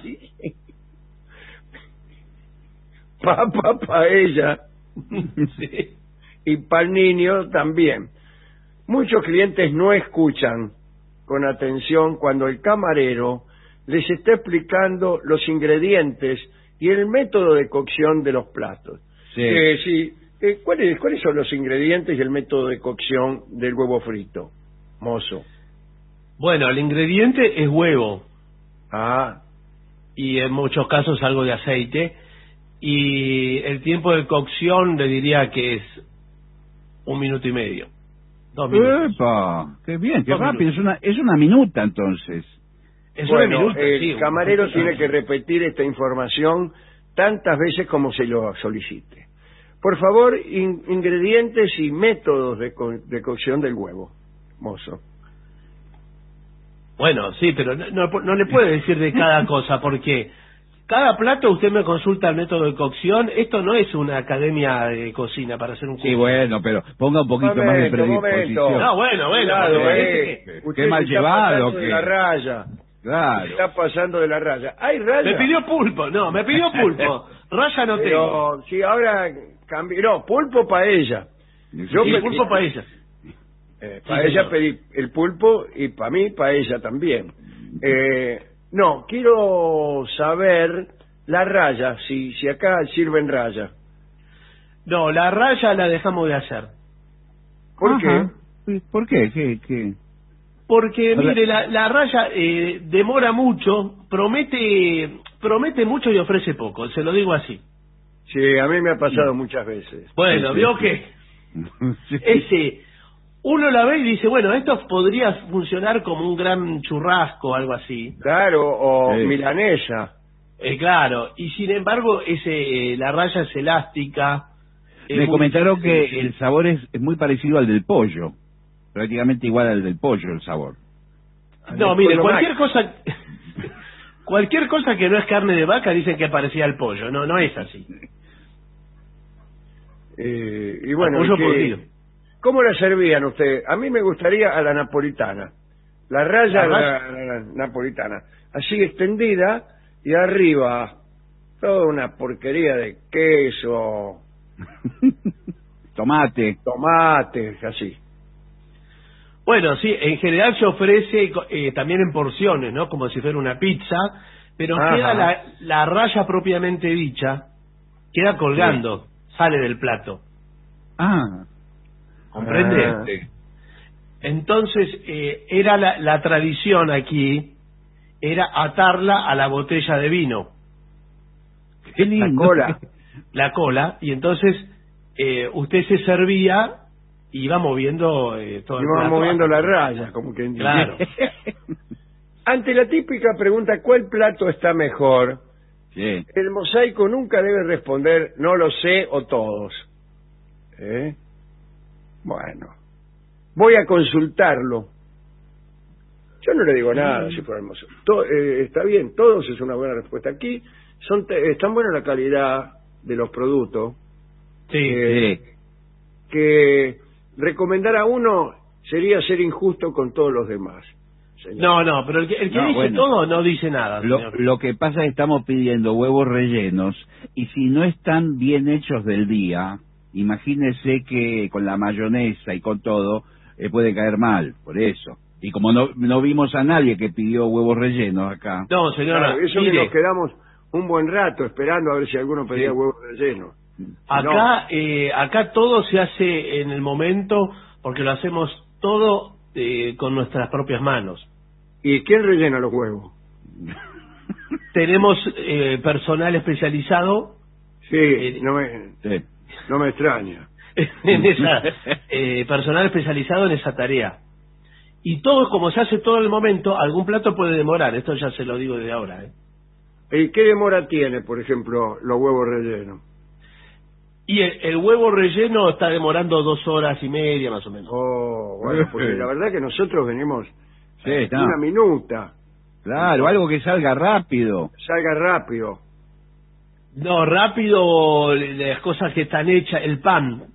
Papá para ella. Sí. Y para el niño también. Muchos clientes no escuchan con atención cuando el camarero les está explicando los ingredientes y el método de cocción de los platos. Sí. ¿Cuáles son los ingredientes y el método de cocción del huevo frito, mozo? Bueno, el ingrediente es huevo. Ah, Y en muchos casos algo de aceite. Y el tiempo de cocción le diría que es 1 minuto y medio. 2 minutos. ¡Epa! ¡Qué bien! ¡Qué 2 rápido! minutos. Es una minuta, entonces. Es bueno, 1 minuto, el sí, camarero 1 minuto. tiene que repetir esta información tantas veces como se lo solicite. Por favor, ingredientes y métodos de cocción del huevo, mozo. Bueno, sí, pero no le puede decir de cada cosa, porque cada plato usted me consulta el método de cocción. Esto no es una academia de cocina para hacer un curso. Sí, bueno, pero ponga un poquito más de predisposición. No, bueno, Cuidado, porque usted qué mal se está llevado, pasando de que- la raya. Claro. Se está pasando de la raya. ¿Hay raya? me pidió pulpo, me pidió pulpo. Raya no tengo. Pero si ahora cambió, no, pulpo paella. Yo Sí, pedí- pulpo paella. paella señor. pedí el pulpo y para mí paella también. No, quiero saber la raya, si acá sirven raya. No, la raya la dejamos de hacer. ¿Por Ajá. qué? ¿Por qué? ¿Qué? Porque, Hola. mire, la raya demora mucho, promete mucho y ofrece poco, se lo digo así. Sí, a mí me ha pasado muchas veces. Bueno, Sí, vio sí. que uno la ve y dice, bueno, esto podría funcionar como un gran churrasco o algo así. Claro, o Sí. milanesa. Claro, y sin embargo, la raya es elástica. es Me muy comentaron difícil. que el sabor es muy parecido al del pollo. Prácticamente igual al del pollo el sabor. No, mire, Pollo cualquier cosa que no es carne de vaca dicen que parecía al pollo. No es así. Y bueno, Pollo ¿y qué- podrido. ¿cómo la servían usted? A mí me gustaría a la napolitana. La raya ¿La la napolitana. Así extendida y arriba toda una porquería de queso, Tomate. tomates, así. Bueno, sí, en general se ofrece también en porciones, ¿no? Como si fuera una pizza, pero Ajá. queda la raya propiamente dicha, queda colgando, sale del plato. Ah. ¿Comprende? Ah. Entonces, era la tradición aquí, era atarla a la botella de vino, Qué La lindo. cola. la cola, y entonces usted se servía y iba moviendo todo el Y vamos plato. moviendo la raya, como que Claro. Ante la típica pregunta, ¿cuál plato está mejor? Sí. El mosaico nunca debe responder, no lo sé o todos. Bueno, voy a consultarlo. Yo no le digo nada si fuera el mosaico. Está bien, todos es una buena respuesta. Aquí es tan buena la calidad de los productos Sí. Sí. que recomendar a uno sería ser injusto con todos los demás. Señor. No, pero el que No, dice bueno. todo no dice nada, señor. Lo que pasa es que estamos pidiendo huevos rellenos y si no están bien hechos del día, imagínese que con la mayonesa y con todo puede caer mal, por eso. Y como no vimos a nadie que pidió huevos rellenos acá. No, señora, Claro, eso que mire, nos quedamos un buen rato esperando a ver si alguno pedía Sí. huevos rellenos. acá todo se hace en el momento porque lo hacemos todo con nuestras propias manos. ¿Y quién rellena los huevos? Tenemos personal especializado Sí, Sí. no me extraña. en esa personal especializado en esa tarea. Y todo como se hace todo en el momento, algún plato puede demorar, esto ya se lo digo desde ahora. ¿Y qué demora tiene, por ejemplo, los huevos rellenos? Y el huevo relleno está demorando 2 horas y media más o menos. Oh, bueno, porque la verdad que nosotros venimos Sí, no. una minuta, Claro, algo que salga rápido. salga rápido. No, rápido las cosas que están hechas, el pan.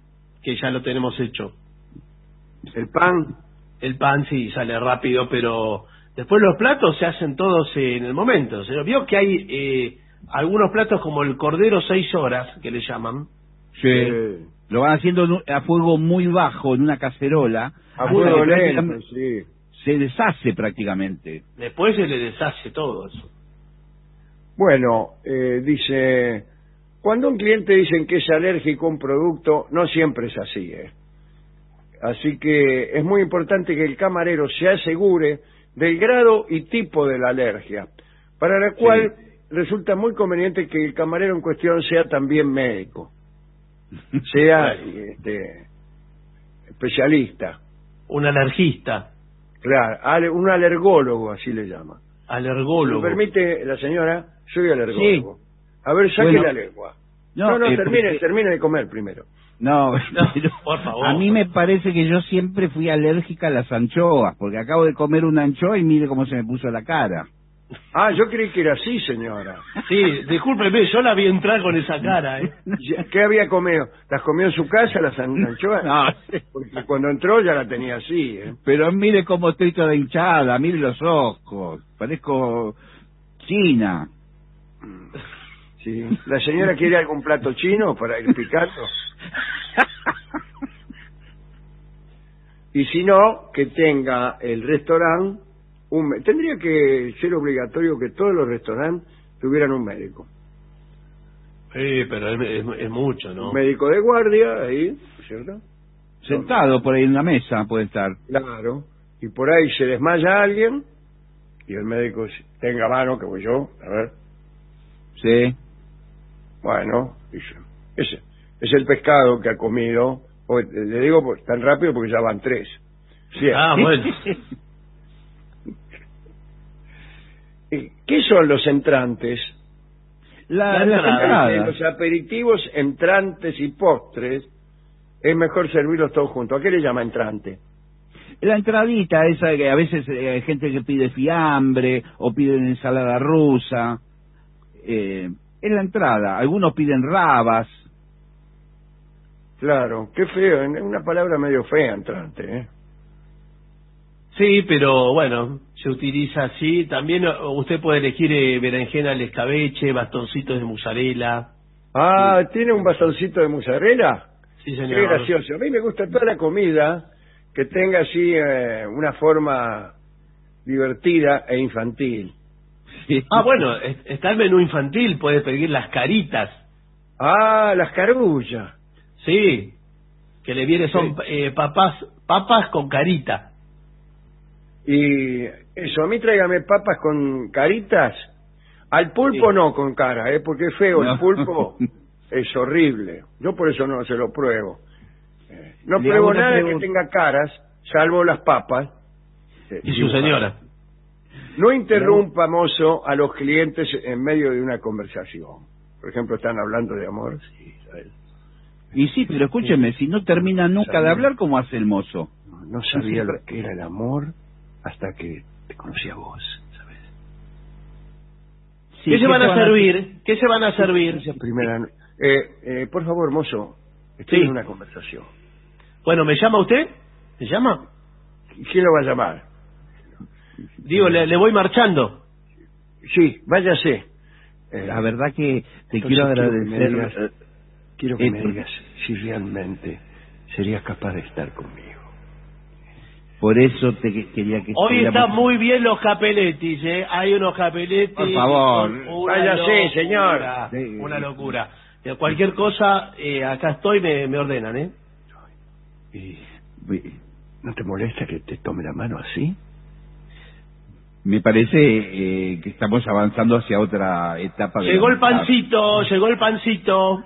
que ya lo tenemos hecho. ¿El pan? El pan sí sale rápido, pero después los platos se hacen todos en el momento. Se vio que hay algunos platos como el cordero 6 horas, que le llaman. Sí. Lo van haciendo a fuego muy bajo, en una cacerola. A fuego lento, sí. Se deshace prácticamente. Después se le deshace todo eso. Bueno, dice, cuando un cliente dice que es alérgico a un producto, no siempre es así, Así que es muy importante que el camarero se asegure del grado y tipo de la alergia, para la cual resulta muy conveniente que el camarero en cuestión sea también médico, sea especialista. Un alergista. Claro, un alergólogo, así le llama. Alergólogo. ¿Me permite la señora? Soy alergólogo. Sí. A ver, saque la lengua. No, termine de comer primero. No, por favor. A mí me parece que yo siempre fui alérgica a las anchoas, porque acabo de comer una anchoa y mire cómo se me puso la cara. Ah, yo creí que era así, señora. Sí, discúlpeme, yo la vi entrar con esa cara, ¿Qué había comido? ¿Las comió en su casa las anchoas? No. Porque cuando entró ya la tenía así, Pero mire cómo estoy toda hinchada, mire los ojos, parezco china. Sí. ¿La señora quiere algún plato chino para ir picando? Y si no, que tenga el restaurante tendría que ser obligatorio que todos los restaurantes tuvieran un médico. Sí, pero es mucho, ¿no? Un médico de guardia, ahí, ¿cierto? Sentado por ahí en una mesa puede estar. Claro. Y por ahí se desmaya alguien y el médico tenga mano, que voy yo, a ver. Sí. Bueno, dice, ese es el pescado que ha comido. Le digo tan rápido porque ya van 3. Sí. Ah, bueno. ¿Qué son los entrantes? La entrada. Los aperitivos, entrantes y postres, es mejor servirlos todos juntos. ¿A qué le llama entrante? La entradita, esa que a veces hay gente que pide fiambre o pide ensalada rusa. Es la entrada. Algunos piden rabas. Claro, qué feo. Es una palabra medio fea, entrante, Sí, pero bueno, se utiliza así. También usted puede elegir berenjena al escabeche, bastoncitos de mozzarella. Ah, sí. ¿Tiene un bastoncito de mozzarella? Sí, señor. Qué gracioso. A mí me gusta toda la comida que tenga así una forma divertida e infantil. Sí. Ah, bueno, está el menú infantil, puede pedir las caritas. Ah, las carullas. Sí, que le viene son papas con carita. Y eso, a mí tráigame papas con caritas. Al pulpo no con cara, porque es feo. El pulpo es horrible. Yo por eso no se lo pruebo. No pruebo nada que tenga caras, salvo las papas. Y su señora. No interrumpa, mozo, a los clientes en medio de una conversación. Por ejemplo, están hablando de amor. Sí, ¿sabes? Y sí, pero escúcheme, si no termina nunca de hablar, ¿cómo hace el mozo? No sabía lo que era el amor hasta que te conocí a vos, ¿sabes? Sí, ¿Qué se van a servir? ¿Qué se van a servir? Por favor, mozo, estoy en una conversación. Bueno, ¿me llama usted? ¿Me llama? ¿Quién lo va a llamar? Digo, le voy marchando. Sí, váyase. La verdad que te quiero agradecer. Quiero que me digas si realmente serías capaz de estar conmigo. Por eso te quería que... Hoy están muy bien los capeletis, Hay unos capeletis... Por favor, váyase, señor. Una locura. Cualquier cosa, acá estoy, me ordenan, ¿Y no te molesta que te tome la mano así? Me parece que estamos avanzando hacia otra etapa. Llegó el pancito, llegó el pancito.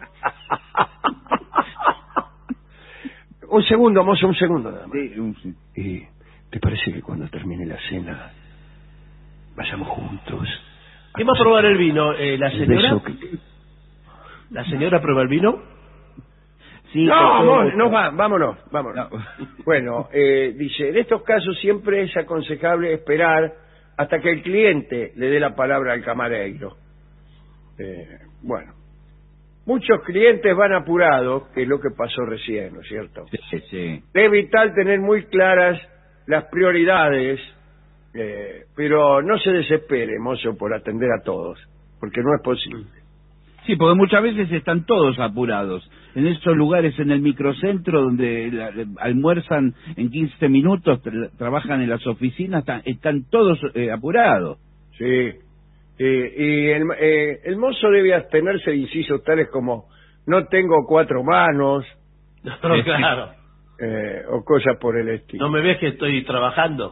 Un segundo, mozo, un segundo nada más. Sí. ¿Y te parece que cuando termine la cena vayamos juntos? ¿Quién va a probar el vino? ¿La señora? ¿La señora prueba el vino? Sí. Vámonos. No. Bueno, dice, en estos casos siempre es aconsejable esperar hasta que el cliente le dé la palabra al camarero. Bueno, muchos clientes van apurados, que es lo que pasó recién, ¿no es cierto? Sí, sí. Es vital tener muy claras las prioridades, pero no se desespere, mozo, por atender a todos, porque no es posible. Sí, porque muchas veces están todos apurados. En esos lugares en el microcentro donde almuerzan en 15 minutos, trabajan en las oficinas, están todos apurados. Sí. Y el mozo debe abstenerse de incisos tales como no tengo 4 manos. No, claro. O cosas por el estilo. ¿No me ves que estoy trabajando?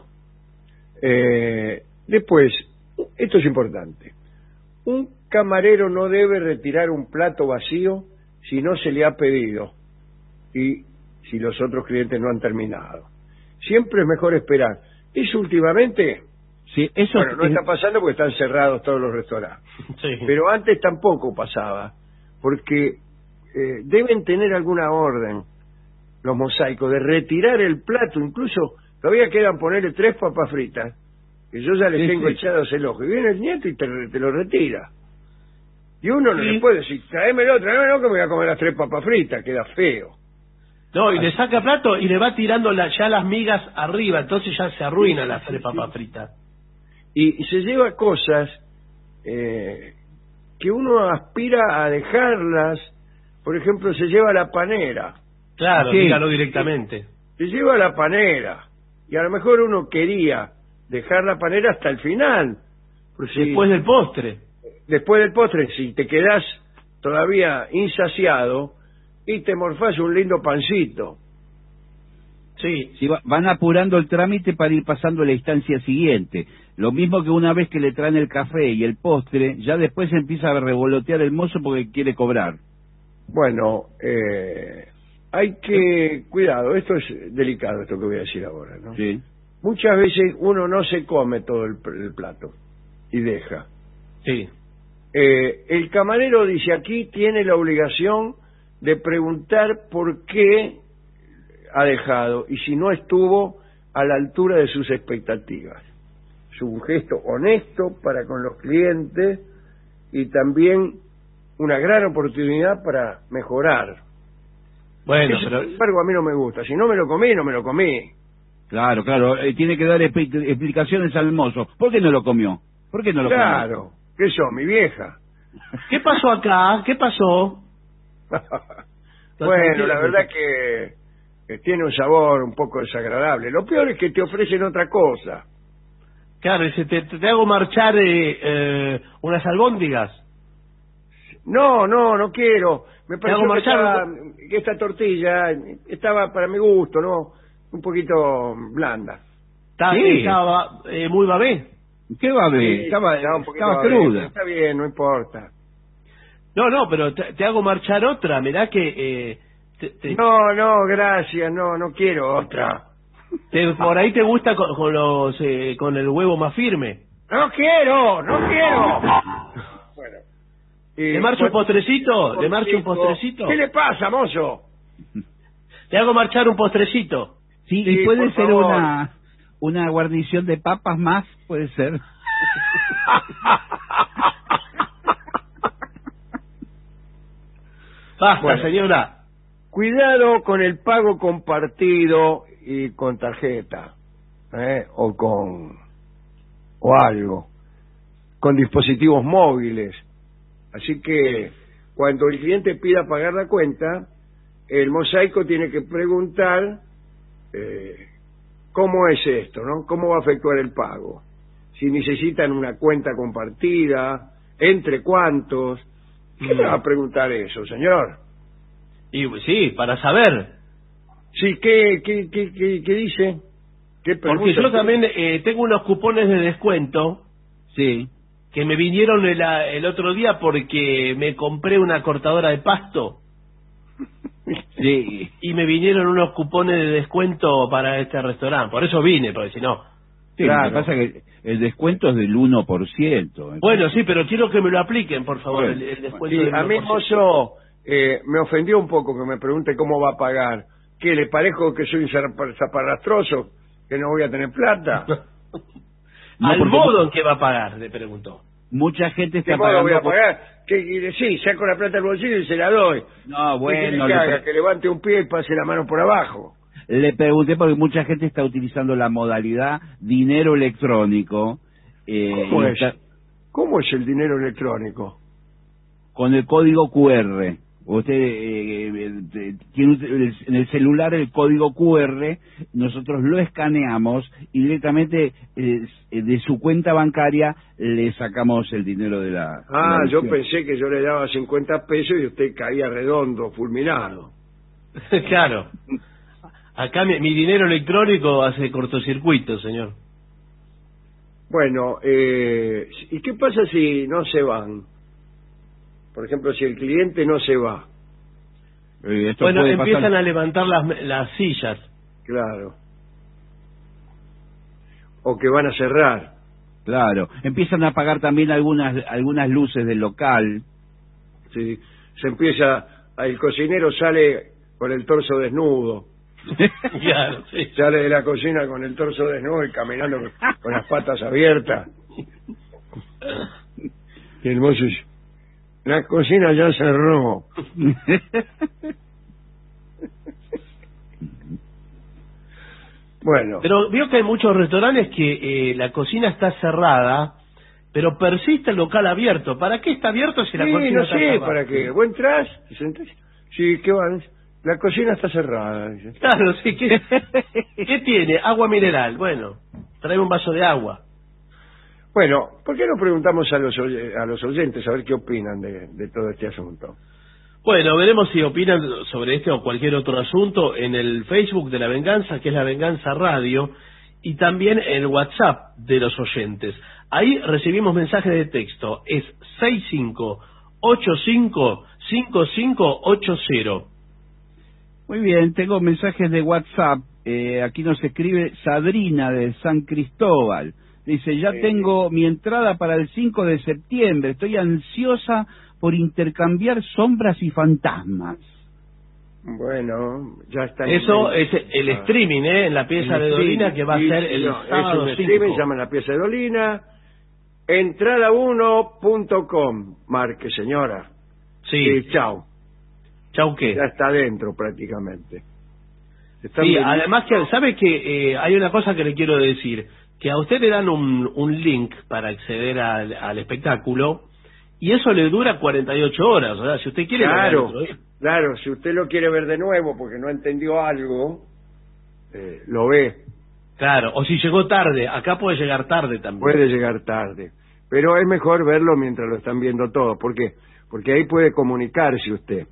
Después, esto es importante. Un camarero no debe retirar un plato vacío si no se le ha pedido y si los otros clientes no han terminado. Siempre es mejor esperar. Eso últimamente, sí, eso bueno, no está pasando porque están cerrados todos los restaurantes. Sí. Pero antes tampoco pasaba, porque deben tener alguna orden los mosaicos de retirar el plato. Incluso todavía quedan ponerle 3 papas fritas, que yo ya les tengo echados el ojo. Y viene el nieto y te lo retira. Y uno no le puede decir, tráemelo, que me voy a comer las 3 papas fritas, queda feo. No, y le saca plato y le va tirando ya las migas arriba, entonces ya se arruina las 3 papas fritas. Y se lleva cosas que uno aspira a dejarlas. Por ejemplo, se lleva la panera. Claro, dígalo directamente. Se lleva la panera. Y a lo mejor uno quería dejar la panera hasta el final. Después del postre. Después del postre, si te quedás todavía insaciado y te morfás un lindo pancito. Sí. Si van apurando el trámite para ir pasando a la instancia siguiente. Lo mismo que una vez que le traen el café y el postre, ya después empieza a revolotear el mozo porque quiere cobrar. Bueno, hay que... Cuidado, esto es delicado, esto que voy a decir ahora, ¿no? Sí. Muchas veces uno no se come todo el plato y deja. Sí. El camarero dice aquí tiene la obligación de preguntar por qué ha dejado y si no estuvo a la altura de sus expectativas. Es un gesto honesto para con los clientes y también una gran oportunidad para mejorar. Bueno, Eso, pero... sin embargo, a mí no me gusta. Si no me lo comí, no me lo comí. Claro, tiene que dar explicaciones al mozo. ¿Por qué no lo comió? ¿Por qué no lo comió? Claro, ¿qué sos, mi vieja? ¿Qué pasó acá? ¿Qué pasó? Bueno, la verdad que tiene un sabor un poco desagradable. Lo peor es que te ofrecen otra cosa. Claro, dice, te hago marchar unas albóndigas. No quiero. Me pareció que esta tortilla estaba para mi gusto, ¿no? Un poquito blanda. Estaba muy babé. ¿Qué babé? Sí, estaba babé, cruda. Está bien, no importa. No, pero te hago marchar otra. Mirá que... No, gracias, no quiero otra. Por ahí te gusta con el huevo más firme. ¡No quiero! Bueno. ¿Le marcho un postrecito? ¿Le marcho un postrecito? ¿Qué le pasa, mozo? Te hago marchar un postrecito. Sí, y puede ser una guarnición de papas más, puede ser. Basta, bueno, señora. Cuidado con el pago compartido y con tarjeta, o algo, con dispositivos móviles. Así que cuando el cliente pida pagar la cuenta, el mosaico tiene que preguntar cómo es esto, ¿no? ¿Cómo va a efectuar el pago? Si necesitan una cuenta compartida, entre cuántos. ¿Qué me va a preguntar eso, señor? Y sí, para saber. Sí, ¿qué dice? ¿Qué porque yo también tengo unos cupones de descuento. Sí. Que me vinieron el otro día porque me compré una cortadora de pasto. Sí. Y me vinieron unos cupones de descuento para este restaurante. Por eso vine, porque si no... Sí, claro. Lo que pasa es que el descuento es del 1%. Bueno, sí, pero quiero que me lo apliquen, por favor, bueno, el descuento sí, del 1%. A mí, mozo, me ofendió un poco que me pregunte cómo va a pagar. ¿Qué, le parezco que soy un zaparrastroso? ¿Que no voy a tener plata? No, al modo en que va a pagar, le preguntó. mucha gente está ¿Qué modo voy a pagando... pagar? Sí, saco la plata del bolsillo y se la doy. No, bueno... Que levante un pie y pase la mano por abajo. Le pregunté porque mucha gente está utilizando la modalidad dinero electrónico. ¿Cómo es el dinero electrónico? Con el código QR. Usted tiene en el celular el código QR, nosotros lo escaneamos y directamente de su cuenta bancaria le sacamos el dinero de la... Yo pensé que yo le daba 50 pesos y usted caía redondo, fulminado. Claro. Acá mi dinero electrónico hace cortocircuito, señor. Bueno, ¿y qué pasa si no se van? Por ejemplo, si el cliente no se va. Bueno, empiezan a levantar las sillas. Claro. O que van a cerrar. Claro. Empiezan a apagar también algunas luces del local. Sí. Se empieza, el cocinero sale con el torso desnudo. Claro, sí. Sale de la cocina con el torso desnudo y caminando con las patas abiertas. Y el mozo dice, la cocina ya cerró. Bueno. Pero veo que hay muchos restaurantes que la cocina está cerrada, pero persiste el local abierto. ¿Para qué está abierto si la cocina está cerrada? Sí, ¿para qué? ¿Vos entrás? Sí, ¿qué van? La cocina está cerrada. Claro, sí. ¿Qué tiene? Agua mineral. Bueno, trae un vaso de agua. Bueno, ¿por qué no preguntamos a los oyentes a ver qué opinan de todo este asunto? Bueno, veremos si opinan sobre este o cualquier otro asunto en el Facebook de La Venganza, que es La Venganza Radio, y también en el WhatsApp de los oyentes. Ahí recibimos mensajes de texto, es 65855580. Muy bien, tengo mensajes de WhatsApp. Aquí nos escribe Sadrina de San Cristóbal. Dice, ya tengo mi entrada para el 5 de septiembre. Estoy ansiosa por intercambiar sombras y fantasmas. Bueno, ya está. Eso es el streaming, en la pieza de Dolina, que va a ser el sábado 5. Streaming, llama la pieza de Dolina. Entrada1.com. Marque, señora. Sí. Chau. ¿Chau qué? Ya está dentro prácticamente. Sí, además que sabe que hay una cosa que le quiero decir, que a usted le dan un link para acceder al espectáculo y eso le dura 48 horas, o sea, si usted quiere... Claro, si usted lo quiere ver de nuevo porque no entendió algo, lo ve. Claro, o si llegó tarde, acá puede llegar tarde también. Puede llegar tarde, pero es mejor verlo mientras lo están viendo todo, ¿por qué? Porque ahí puede comunicarse usted.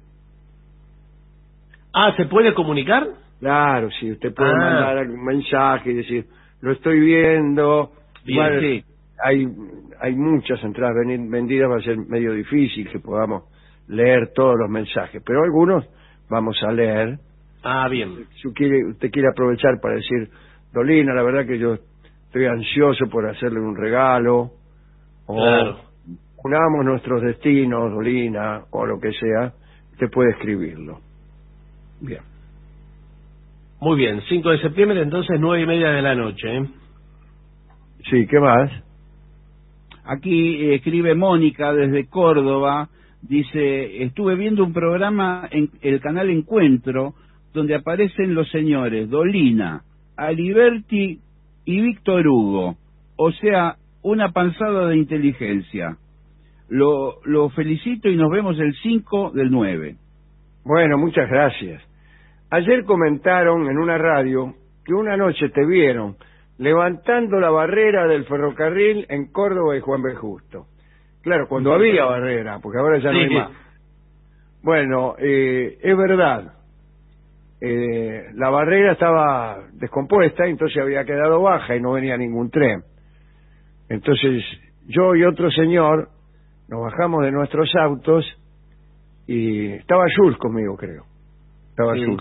Ah, ¿se puede comunicar? Claro, sí, usted puede mandar algún mensaje y decir, lo estoy viendo. Bien, bueno, sí. Hay muchas entradas vendidas, va a ser medio difícil que podamos leer todos los mensajes, pero algunos vamos a leer. Ah, bien. Si usted quiere aprovechar para decir, Dolina, la verdad que yo estoy ansioso por hacerle un regalo, o claro, unamos nuestros destinos, Dolina, o lo que sea, usted puede escribirlo. Bien. Muy bien, 5 de septiembre, entonces 9:30 de la noche. Sí, ¿qué más? Aquí escribe Mónica desde Córdoba, dice, estuve viendo un programa en el canal Encuentro, donde aparecen los señores Dolina, Aliberti y Víctor Hugo, o sea, una panzada de inteligencia. Lo felicito y nos vemos el 5 del 9. Bueno, muchas gracias. Ayer comentaron en una radio que una noche te vieron levantando la barrera del ferrocarril en Córdoba y Juan B. Justo. Claro, cuando había barrera, porque ahora ya no hay más. Bueno, es verdad. La barrera estaba descompuesta, entonces había quedado baja y no venía ningún tren. Entonces yo y otro señor nos bajamos de nuestros autos y estaba Jules conmigo, creo. Estaba Jules.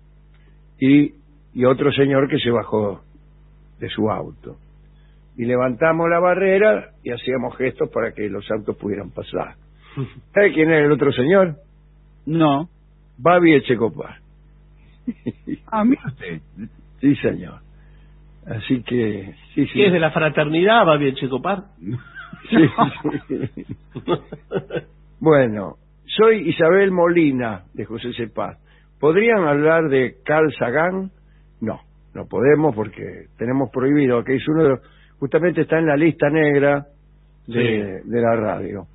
Y otro señor que se bajó de su auto. Y levantamos la barrera y hacíamos gestos para que los autos pudieran pasar. ¿Sabe quién era el otro señor? No. Babi Echecopar. Mire usted. Sí, señor. Así que... Sí. ¿Es de la fraternidad, Babi Echecopar? Sí, sí. Bueno, soy Isabel Molina, de José Cepaz. ¿Podrían hablar de Carl Sagan? No, no podemos porque tenemos prohibido, que es uno de los, justamente está en la lista negra de la radio.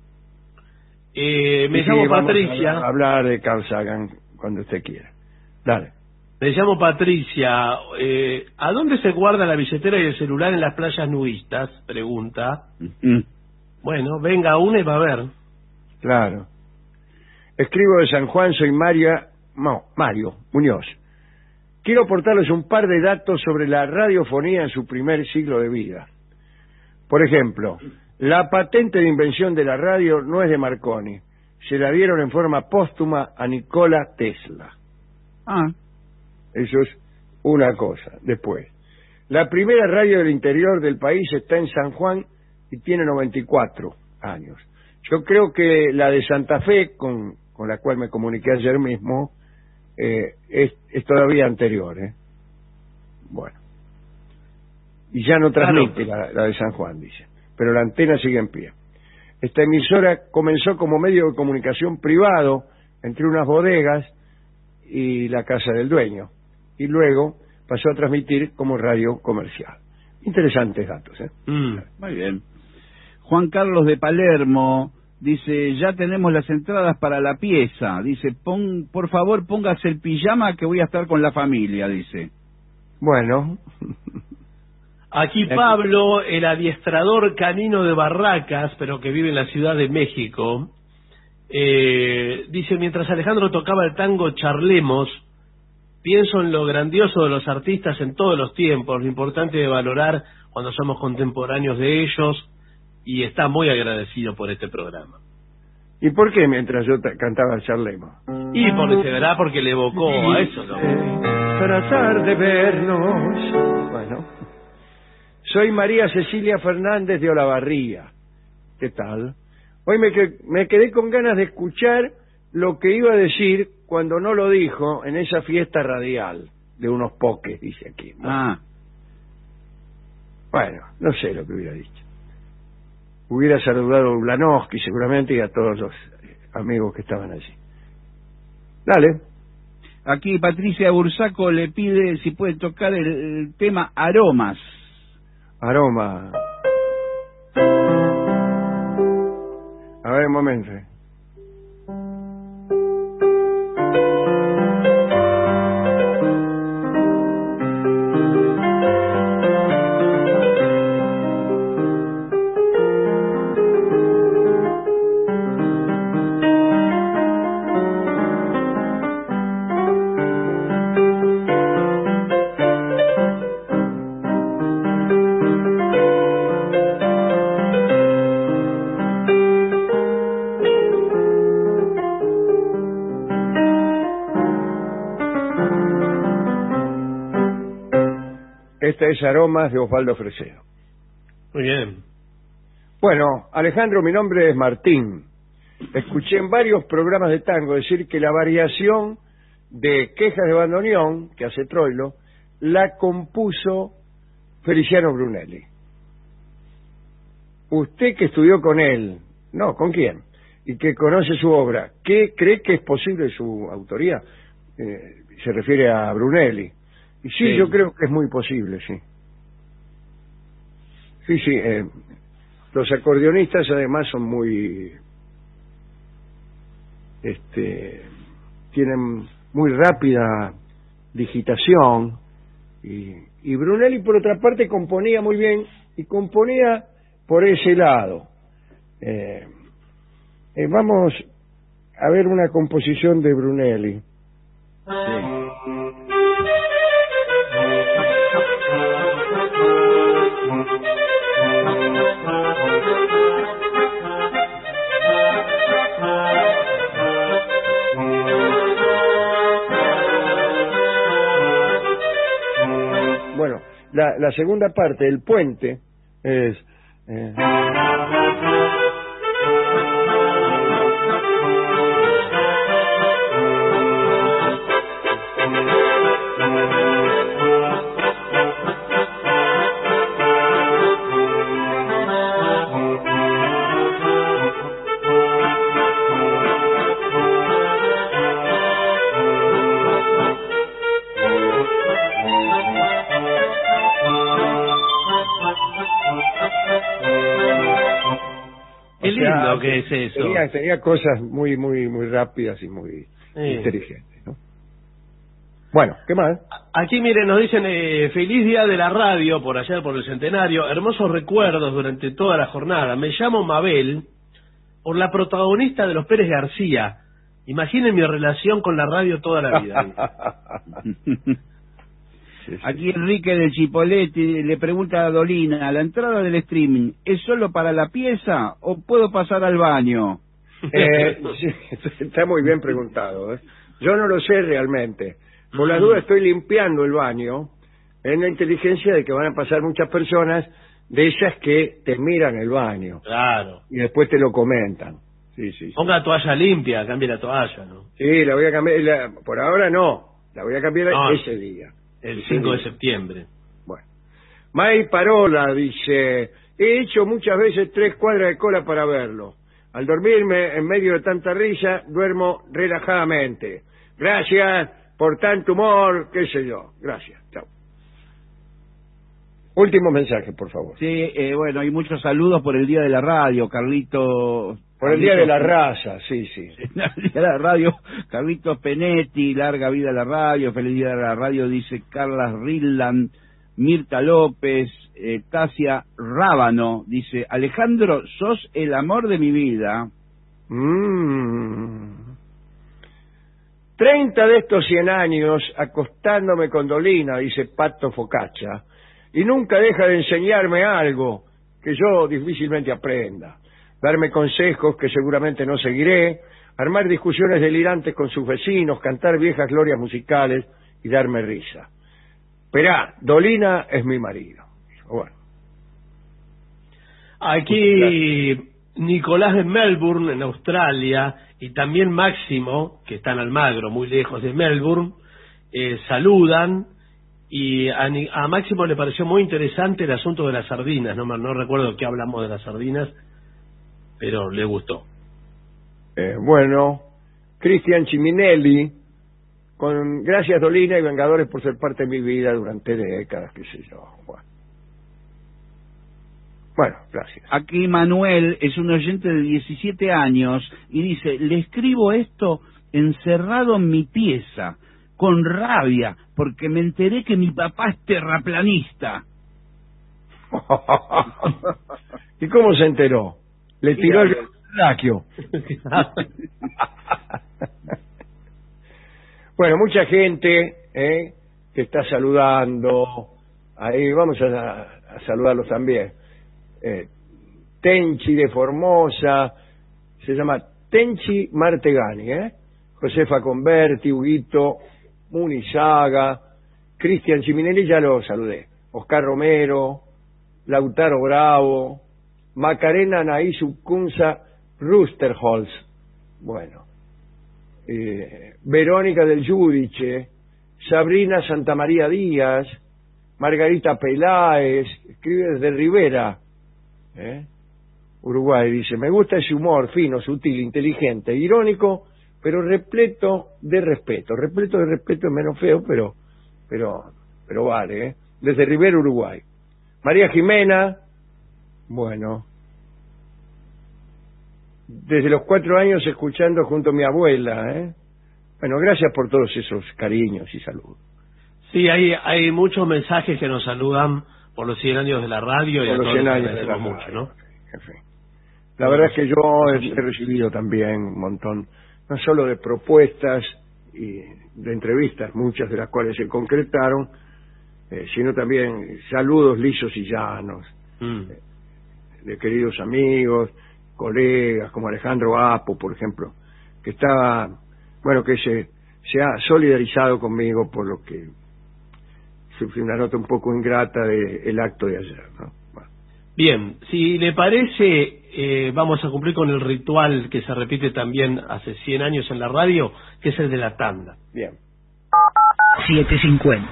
Me llamo Patricia. A hablar de Carl Sagan cuando usted quiera. Dale. Me llamo Patricia. ¿A dónde se guarda la billetera y el celular en las playas nudistas? Pregunta. Bueno, venga una y va a ver. Claro. Escribo de San Juan, soy Mario Muñoz. Quiero aportarles un par de datos sobre la radiofonía en su primer siglo de vida. Por ejemplo, la patente de invención de la radio no es de Marconi. Se la dieron en forma póstuma a Nikola Tesla. Eso es una cosa. Después, la primera radio del interior del país está en San Juan y tiene 94 años. Yo creo que la de Santa Fe, con la cual me comuniqué ayer mismo, es todavía anterior. Bueno. Y ya no transmite la de San Juan, dice. Pero la antena sigue en pie. Esta emisora comenzó como medio de comunicación privado entre unas bodegas y la casa del dueño. Y luego pasó a transmitir como radio comercial. Interesantes datos, Muy bien. Juan Carlos de Palermo dice, ya tenemos las entradas para la pieza. Dice, por favor, póngase el pijama que voy a estar con la familia, dice. Bueno. Aquí Pablo, el adiestrador canino de Barracas, pero que vive en la Ciudad de México, dice, mientras Alejandro tocaba el tango Charlemos, pienso en lo grandioso de los artistas en todos los tiempos, lo importante de valorar cuando somos contemporáneos de ellos, y está muy agradecido por este programa. ¿Y por qué mientras yo cantaba Charlemos? Y porque se verá porque le evocó a eso, ¿no? Tratar de vernos. Bueno. Soy María Cecilia Fernández de Olavarría. ¿Qué tal? Hoy me quedé con ganas de escuchar lo que iba a decir cuando no lo dijo en esa fiesta radial de unos poques, dice aquí. Bueno, no sé lo que hubiera dicho. Hubiera saludado a Ulanowski seguramente y a todos los amigos que estaban allí. Dale. Aquí Patricia Bursaco le pide si puede tocar el tema Aromas. Aroma. A ver, un momento. Esta es Aromas de Osvaldo Fresedo. Muy bien. Bueno, Alejandro, mi nombre es Martín. Escuché en varios programas de tango decir que la variación de Quejas de Bandoneón, que hace Troilo, la compuso Feliciano Brunelli. Usted que estudió con él, no, ¿con quién? Y que conoce su obra, ¿qué cree que es posible su autoría? Se refiere a Brunelli. Y sí, yo creo que es muy posible, sí. Sí, los acordeonistas además son muy... tienen muy rápida digitación y Brunelli por otra parte componía muy bien y componía por ese lado. Vamos a ver una composición de Brunelli. Bueno, la segunda parte, el puente, es... lindo que es eso. Tenía cosas muy rápidas y muy inteligentes, ¿no? Bueno, ¿qué más? Aquí, miren, nos dicen feliz día de la radio por allá por el centenario, hermosos recuerdos durante toda la jornada. Me llamo Mabel por la protagonista de los Pérez García. Imaginen mi relación con la radio toda la vida. Aquí Enrique del Chipolete le pregunta a Dolina, ¿la entrada del streaming es solo para la pieza o puedo pasar al baño? Sí, está muy bien preguntado, ¿eh? Yo no lo sé realmente. Por la duda estoy limpiando el baño en la inteligencia de que van a pasar muchas personas de esas que te miran el baño. Claro. Y después te lo comentan. Sí. Ponga toalla limpia, cambie la toalla, ¿no? Sí, la voy a cambiar. Por ahora no. La voy a cambiar ese día. El 5 de septiembre. Bueno. May Parola dice, he hecho muchas veces 3 cuadras de cola para verlo. Al dormirme, en medio de tanta risa, duermo relajadamente. Gracias por tanto humor, qué sé yo. Gracias. Chao. Último mensaje, por favor. Sí, bueno, hay muchos saludos por el Día de la Radio, Carlito. Por el Día de la Raza, sí. El Día de la Radio, Carlitos Penetti, larga vida a la radio, feliz Día de la Radio, dice Carla Rilland, Mirta López, Tasia Rábano, dice, Alejandro, sos el amor de mi vida. 30 de estos 100 años acostándome con Dolina, dice Pato Focaccia, y nunca deja de enseñarme algo que yo difícilmente aprenda. Darme consejos que seguramente no seguiré, armar discusiones delirantes con sus vecinos, cantar viejas glorias musicales y darme risa. Esperá, Dolina es mi marido. Bueno. Aquí Nicolás de Melbourne, en Australia, y también Máximo, que está en Almagro, muy lejos de Melbourne, saludan, y a Máximo le pareció muy interesante el asunto de las sardinas. No recuerdo qué hablamos de las sardinas, pero le gustó. Bueno, Cristian Chiminelli, con gracias Dolina y Vengadores por ser parte de mi vida durante décadas, qué sé yo. Bueno, gracias. Aquí Manuel es un oyente de 17 años y dice, le escribo esto encerrado en mi pieza, con rabia, porque me enteré que mi papá es terraplanista. ¿Y cómo se enteró? Le tiró el láqueo. Bueno, mucha gente que está saludando. Ahí vamos a saludarlos también. Tenchi de Formosa, se llama Tenchi Martegani, Josefa Converti, Huguito Munizaga, Cristian Chiminelli, ya lo saludé, Oscar Romero, Lautaro Bravo, Macarena Anaí Subcunza Rusterholz, bueno, Verónica del Yudiche, Sabrina Santamaría Díaz, Margarita Peláez, escribe desde Rivera, Uruguay, dice, me gusta ese humor fino, sutil, inteligente, irónico, pero repleto de respeto es menos feo, pero vale, desde Rivera, Uruguay. María Jimena, bueno, desde los 4 años escuchando junto a mi abuela, Bueno, gracias por todos esos cariños y saludos. Sí, hay muchos mensajes que nos saludan por los 100 años de la radio y por a los todos 100 les años de la agradecemos radio, mucho, ¿no? En fin. La verdad es que yo he recibido también un montón, no solo de propuestas y de entrevistas, muchas de las cuales se concretaron, sino también saludos lisos y llanos, de queridos amigos, colegas, como Alejandro Apo, por ejemplo, que estaba, bueno, que se ha solidarizado conmigo por lo que sufrí una nota un poco ingrata del acto de ayer, ¿no? Bueno. Bien, si le parece, vamos a cumplir con el ritual que se repite también hace 100 años en la radio, que es el de la tanda. Bien. 750.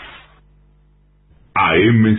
AM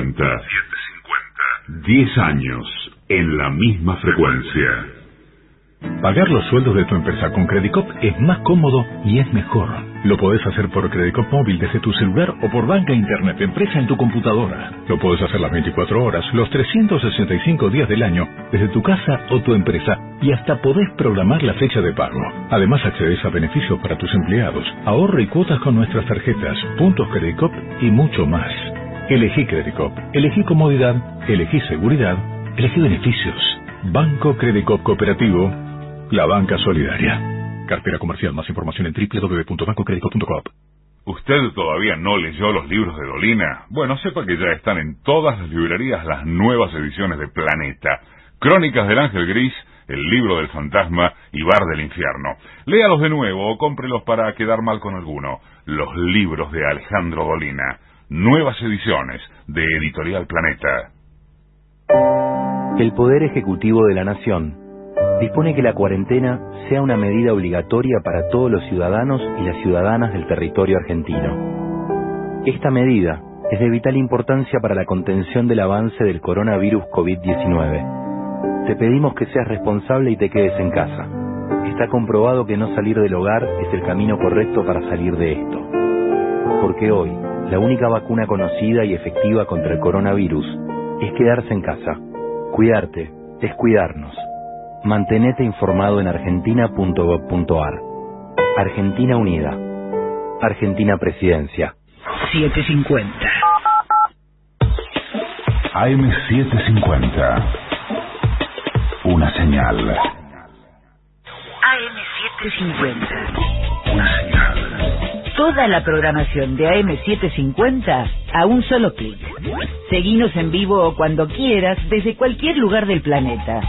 750. 10 años en la misma frecuencia. Pagar los sueldos de tu empresa con Credicop es más cómodo y es mejor. Lo podés hacer por Credicop móvil desde tu celular o por banca internet empresa en tu computadora. Lo podés hacer las 24 horas, los 365 días del año, desde tu casa o tu empresa, y hasta podés programar la fecha de pago. Además accedes a beneficios para tus empleados, ahorro y cuotas con nuestras tarjetas, puntos Credicop y mucho más. Elegí Credicop, elegí comodidad, elegí seguridad, elegí beneficios. Banco Credicop Cooperativo, la banca solidaria. Cartera comercial. Más información en www.bancocredicop.com. ¿Usted todavía no leyó los libros de Dolina? Bueno, sepa que ya están en todas las librerías las nuevas ediciones de Planeta. Crónicas del Ángel Gris, El libro del fantasma y Bar del infierno. Léalos de nuevo o cómprelos para quedar mal con alguno. Los libros de Alejandro Dolina. Nuevas ediciones de Editorial Planeta. El Poder Ejecutivo de la Nación dispone que la cuarentena sea una medida obligatoria para todos los ciudadanos y las ciudadanas del territorio argentino. Esta medida es de vital importancia para la contención del avance del coronavirus COVID-19. Te pedimos que seas responsable y te quedes en casa. Está comprobado que no salir del hogar es el camino correcto para salir de esto. Porque hoy, la única vacuna conocida y efectiva contra el coronavirus es quedarse en casa. Cuidarte es cuidarnos. Mantenete informado en argentina.gov.ar. Argentina Unida. Argentina Presidencia. 750. AM750. Una señal. AM750. Una señal. Toda la programación de AM750 a un solo clic. Seguinos en vivo o cuando quieras desde cualquier lugar del planeta.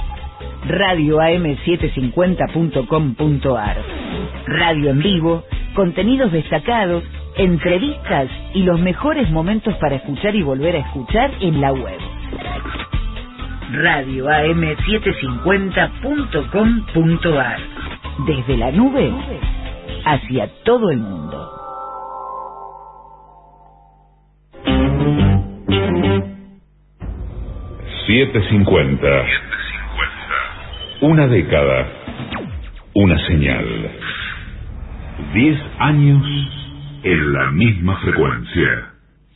radioam750.com.ar. Radio en vivo, contenidos destacados, entrevistas y los mejores momentos para escuchar y volver a escuchar en la web. radioam750.com.ar. Desde la nube hacia todo el mundo. $7.50. Una década. Una señal. 10 años en la misma frecuencia.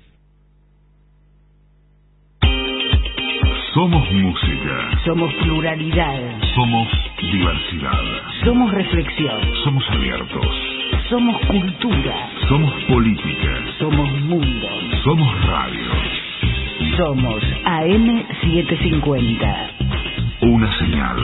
Somos música. Somos pluralidad. Somos diversidad. Somos reflexión. Somos abiertos. Somos cultura. Somos política. Somos mundo. Somos radio. Somos AM750. Una señal.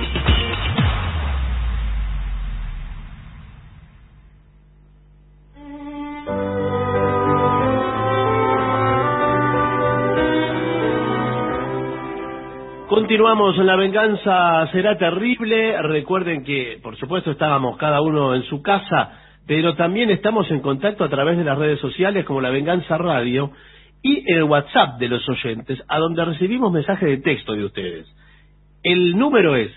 Continuamos en La Venganza Será Terrible. Recuerden que, por supuesto, estábamos cada uno en su casa, pero también estamos en contacto a través de las redes sociales como La Venganza Radio y el WhatsApp de los oyentes, a donde recibimos mensajes de texto de ustedes. El número es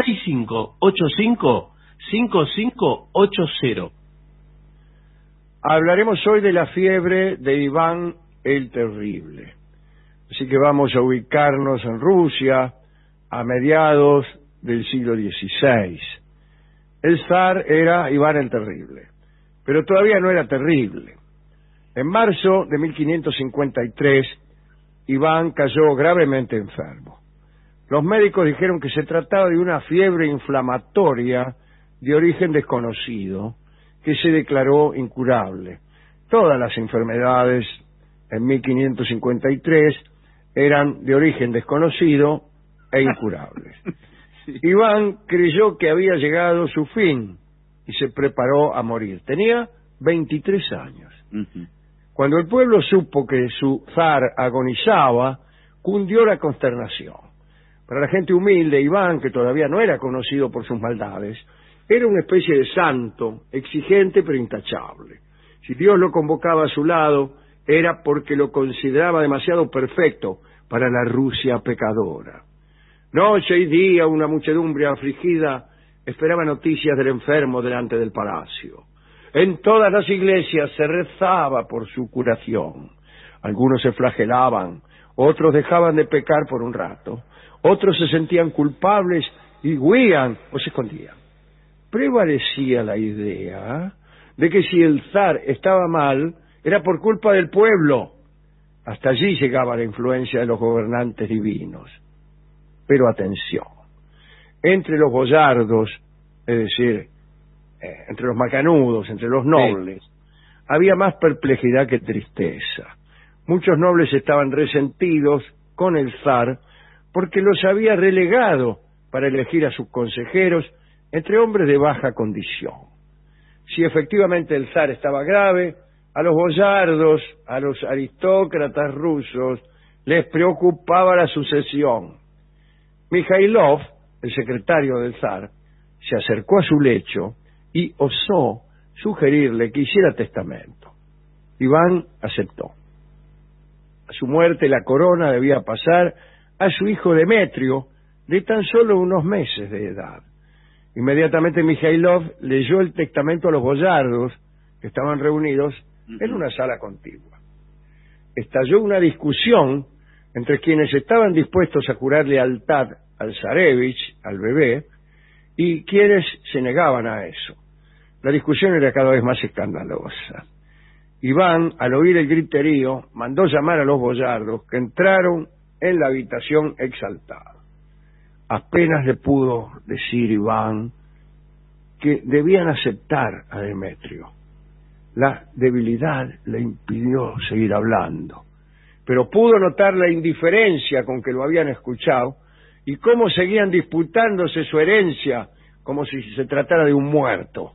6585-5580. Hablaremos hoy de la fiebre de Iván el Terrible. Así que vamos a ubicarnos en Rusia a mediados del siglo XVI. El zar era Iván el Terrible, pero todavía no era terrible. En marzo de 1553, Iván cayó gravemente enfermo. Los médicos dijeron que se trataba de una fiebre inflamatoria de origen desconocido, que se declaró incurable. Todas las enfermedades en 1553 eran de origen desconocido e incurables. Sí. Iván creyó que había llegado su fin y se preparó a morir. Tenía 23 años. Cuando el pueblo supo que su zar agonizaba, cundió la consternación. Para la gente humilde, Iván, que todavía no era conocido por sus maldades, era una especie de santo, exigente pero intachable. Si Dios lo convocaba a su lado, era porque lo consideraba demasiado perfecto para la Rusia pecadora. Noche y día una muchedumbre afligida esperaba noticias del enfermo delante del palacio. En todas las iglesias se rezaba por su curación. Algunos se flagelaban, otros dejaban de pecar por un rato, otros se sentían culpables y huían o se escondían. Prevalecía la idea de que si el zar estaba mal, era por culpa del pueblo. Hasta allí llegaba la influencia de los gobernantes divinos. Pero atención, entre los boyardos, es decir, entre los macanudos, entre los nobles, había más perplejidad que tristeza. Muchos nobles estaban resentidos con el zar porque los había relegado para elegir a sus consejeros entre hombres de baja condición. Si efectivamente el zar estaba grave, a los boyardos, a los aristócratas rusos, les preocupaba la sucesión. Mijailov, el secretario del zar, se acercó a su lecho y osó sugerirle que hiciera testamento. Iván aceptó. A su muerte la corona debía pasar a su hijo Demetrio, de tan solo unos meses de edad. Inmediatamente Mijailov leyó el testamento a los boyardos que estaban reunidos en una sala contigua. Estalló una discusión entre quienes estaban dispuestos a jurar lealtad al zarevich, al bebé, y quienes se negaban a eso. La discusión era cada vez más escandalosa. Iván, al oír el griterío, mandó llamar a los boyardos, que entraron en la habitación exaltados. Apenas le pudo decir Iván que debían aceptar a Demetrio. La debilidad le impidió seguir hablando, pero pudo notar la indiferencia con que lo habían escuchado y cómo seguían disputándose su herencia como si se tratara de un muerto.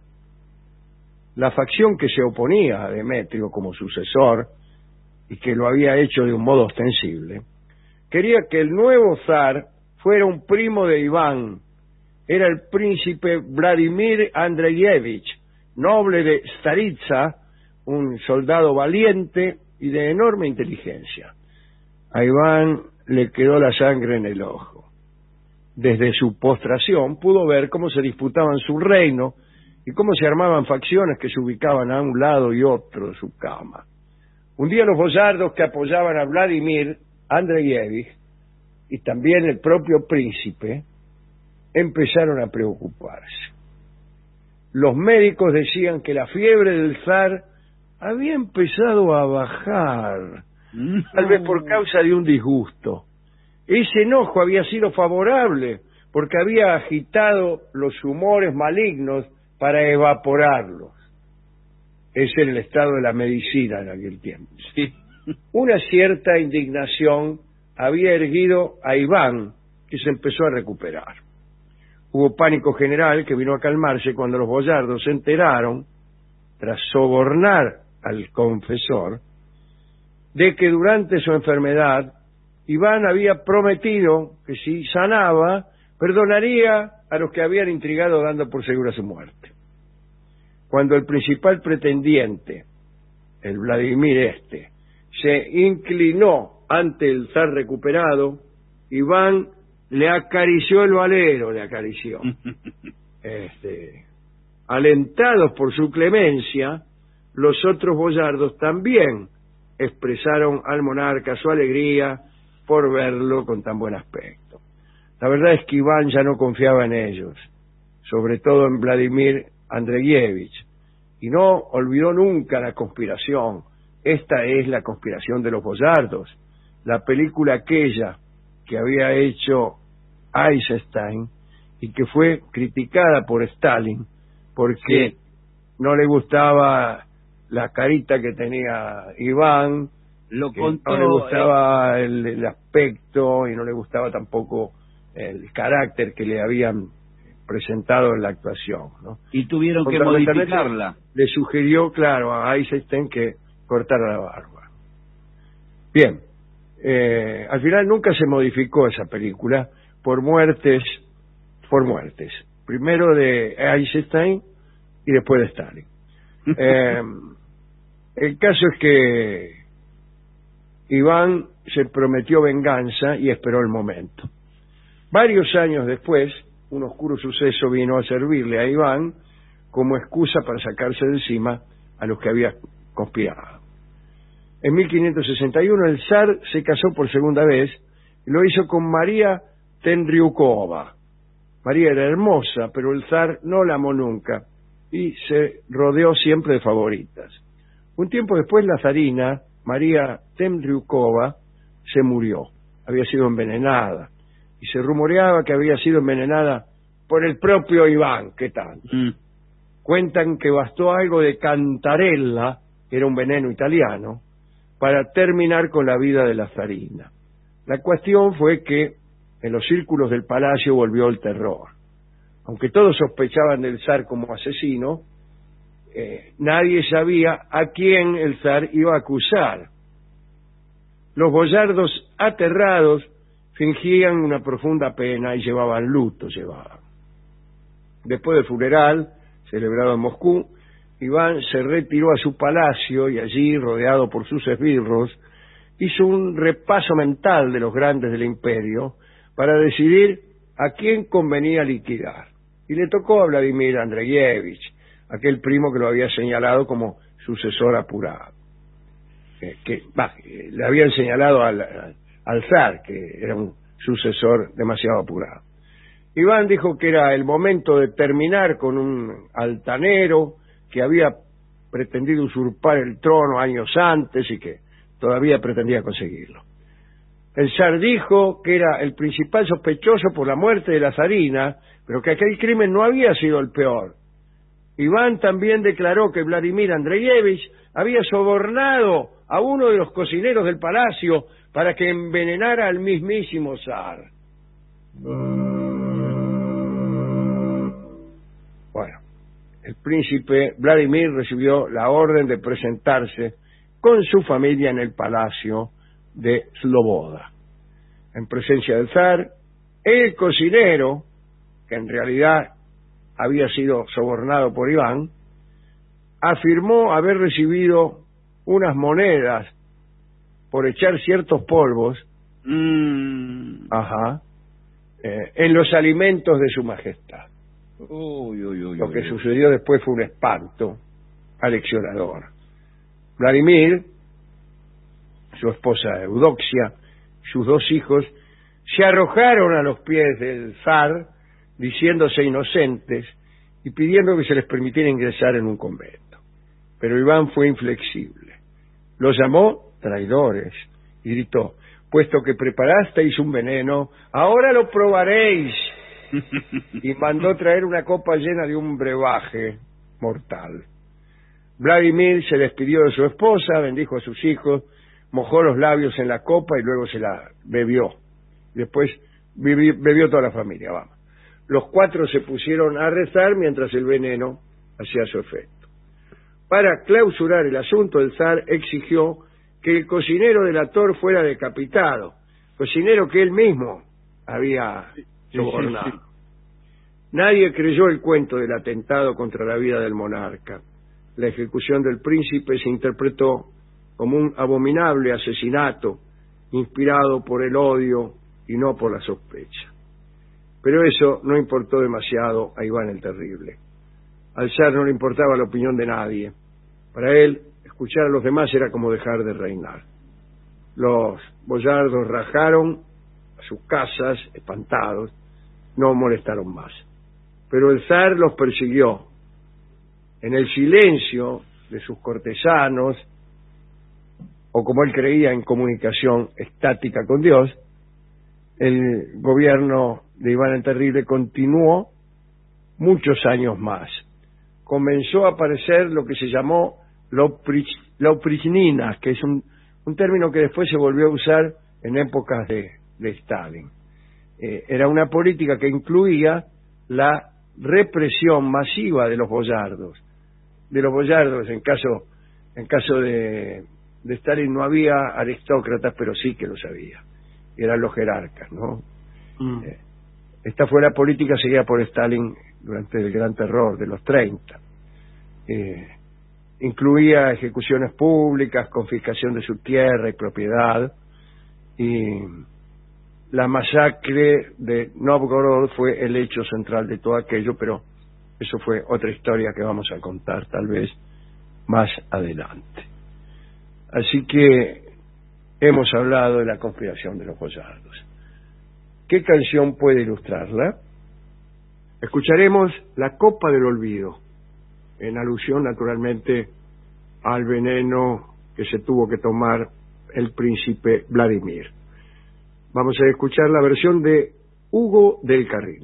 La facción que se oponía a Demetrio como sucesor, y que lo había hecho de un modo ostensible, quería que el nuevo zar fuera un primo de Iván. Era el príncipe Vladimir Andreyevich, noble de Staritsa, un soldado valiente y de enorme inteligencia. A Iván le quedó la sangre en el ojo. Desde su postración pudo ver cómo se disputaban su reino y cómo se armaban facciones que se ubicaban a un lado y otro de su cama. Un día los boyardos que apoyaban a Vladimir Andreyevich y también el propio príncipe empezaron a preocuparse. Los médicos decían que la fiebre del zar había empezado a bajar, tal vez por causa de un disgusto. Ese enojo había sido favorable porque había agitado los humores malignos para evaporarlos. Ese era el estado de la medicina en aquel tiempo. Sí. Una cierta indignación había erguido a Iván, que se empezó a recuperar. Hubo pánico general que vino a calmarse cuando los boyardos se enteraron, tras sobornar al confesor, de que durante su enfermedad Iván había prometido que si sanaba, perdonaría a los que habían intrigado dando por segura su muerte. Cuando el principal pretendiente, el Vladimir se inclinó ante el zar recuperado, Iván le acarició el valero, le acarició. Alentados por su clemencia, los otros boyardos también expresaron al monarca su alegría por verlo con tan buen aspecto. La verdad es que Iván ya no confiaba en ellos, sobre todo en Vladimir Andreyevich, y no olvidó nunca la conspiración. Esta es la conspiración de los boyardos, la película aquella que había hecho Eisenstein y que fue criticada por Stalin porque no le gustaba la carita que tenía Iván, no le gustaba el aspecto y no le gustaba tampoco el carácter que le habían presentado en la actuación, ¿no? Y tuvieron que modificarla. Le sugirió, claro, a Eisenstein que cortara la barba. Bien, al final nunca se modificó esa película por muertes. Primero de Eisenstein y después de Stalin. El caso es que Iván se prometió venganza y esperó el momento. Varios años después, un oscuro suceso vino a servirle a Iván como excusa para sacarse de encima a los que había conspirado. En 1561 el zar se casó por segunda vez y lo hizo con María Tenryukova. María era hermosa, pero el zar no la amó nunca y se rodeó siempre de favoritas. Un tiempo después la zarina, María Temryukova, se murió. Había sido envenenada y se rumoreaba que había sido envenenada por el propio Iván. ¿Qué tal? Cuentan que bastó algo de cantarella, que era un veneno italiano, para terminar con la vida de la zarina. La cuestión fue que en los círculos del palacio volvió el terror. Aunque todos sospechaban del zar como asesino, nadie sabía a quién el zar iba a acusar. Los boyardos, aterrados, fingían una profunda pena y llevaban luto. Después del funeral, celebrado en Moscú, Iván se retiró a su palacio y allí, rodeado por sus esbirros, hizo un repaso mental de los grandes del imperio para decidir a quién convenía liquidar. Y le tocó a Vladimir Andreyevich, aquel primo que lo había señalado como sucesor apurado. Le habían señalado al zar, que era un sucesor demasiado apurado. Iván dijo que era el momento de terminar con un altanero que había pretendido usurpar el trono años antes y que todavía pretendía conseguirlo. El zar dijo que era el principal sospechoso por la muerte de la zarina, pero que aquel crimen no había sido el peor. Iván también declaró que Vladimir Andreyevich había sobornado a uno de los cocineros del palacio para que envenenara al mismísimo zar. Bueno, el príncipe Vladimir recibió la orden de presentarse con su familia en el palacio de Sloboda. En presencia del zar, el cocinero, que en realidad había sido sobornado por Iván, afirmó haber recibido unas monedas por echar ciertos polvos en los alimentos de su majestad. Lo que sucedió después fue un espanto aleccionador. Vladimir, su esposa Eudoxia, sus dos hijos, se arrojaron a los pies del zar, diciéndose inocentes y pidiendo que se les permitiera ingresar en un convento. Pero Iván fue inflexible. Los llamó traidores y gritó: puesto que preparasteis un veneno, ahora lo probaréis. Y mandó traer una copa llena de un brebaje mortal. Vladimir se despidió de su esposa, bendijo a sus hijos, mojó los labios en la copa y luego se la bebió. Después bebió toda la familia, vamos. Los cuatro se pusieron a rezar mientras el veneno hacía su efecto. Para clausurar el asunto, el zar exigió que el cocinero delator fuera decapitado, cocinero que él mismo había sobornado. Nadie creyó el cuento del atentado contra la vida del monarca. La ejecución del príncipe se interpretó como un abominable asesinato inspirado por el odio y no por la sospecha. Pero eso no importó demasiado a Iván el Terrible. Al zar no le importaba la opinión de nadie. Para él, escuchar a los demás era como dejar de reinar. Los boyardos rajaron a sus casas, espantados, no molestaron más. Pero el zar los persiguió. En el silencio de sus cortesanos, o como él creía, en comunicación estática con Dios, el gobierno de Iván el Terrible continuó muchos años más. Comenzó a aparecer lo que se llamó la oprichnina, que es un término que después se volvió a usar en épocas de Stalin. Era una política que incluía la represión masiva de los boyardos. En caso de Stalin no había aristócratas, pero sí que los había. Eran los jerarcas, ¿no? Esta fue la política seguida por Stalin durante el Gran Terror de los 30. Incluía ejecuciones públicas, confiscación de su tierra y propiedad, y la masacre de Novgorod fue el hecho central de todo aquello, pero eso fue otra historia que vamos a contar tal vez más adelante. Así que hemos hablado de la conspiración de los boyardos. ¿Qué canción puede ilustrarla? Escucharemos La Copa del Olvido, en alusión naturalmente al veneno que se tuvo que tomar el príncipe Vladimir. Vamos a escuchar la versión de Hugo del Carril.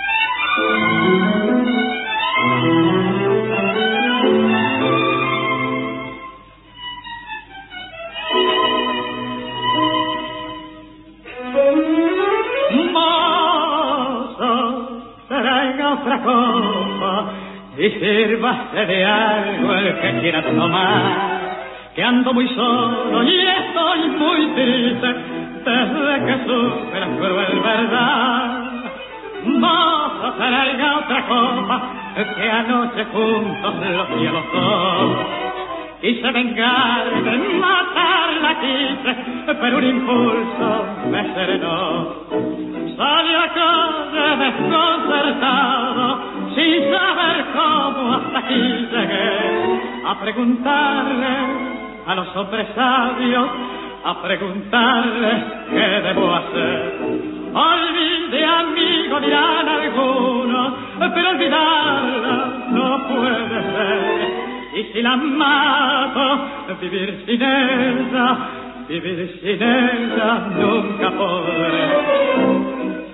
Otra copa y sírvase de algo el que quiera tomar, que ando muy solo y estoy muy triste desde que supe la cruel verdad. Mozo, traiga otra copa, que anoche juntos los cielos dos quise vengarme, matarla quise, pero un impulso me serenó. Salí a calle desconcertado, sin saber cómo hasta aquí llegué, a preguntarle a los hombres sabios, a preguntarle qué debo hacer. Olvide, amigo, dirán algunos, pero olvidarla no puede ser. Y si la mato, vivir sin ella nunca podré.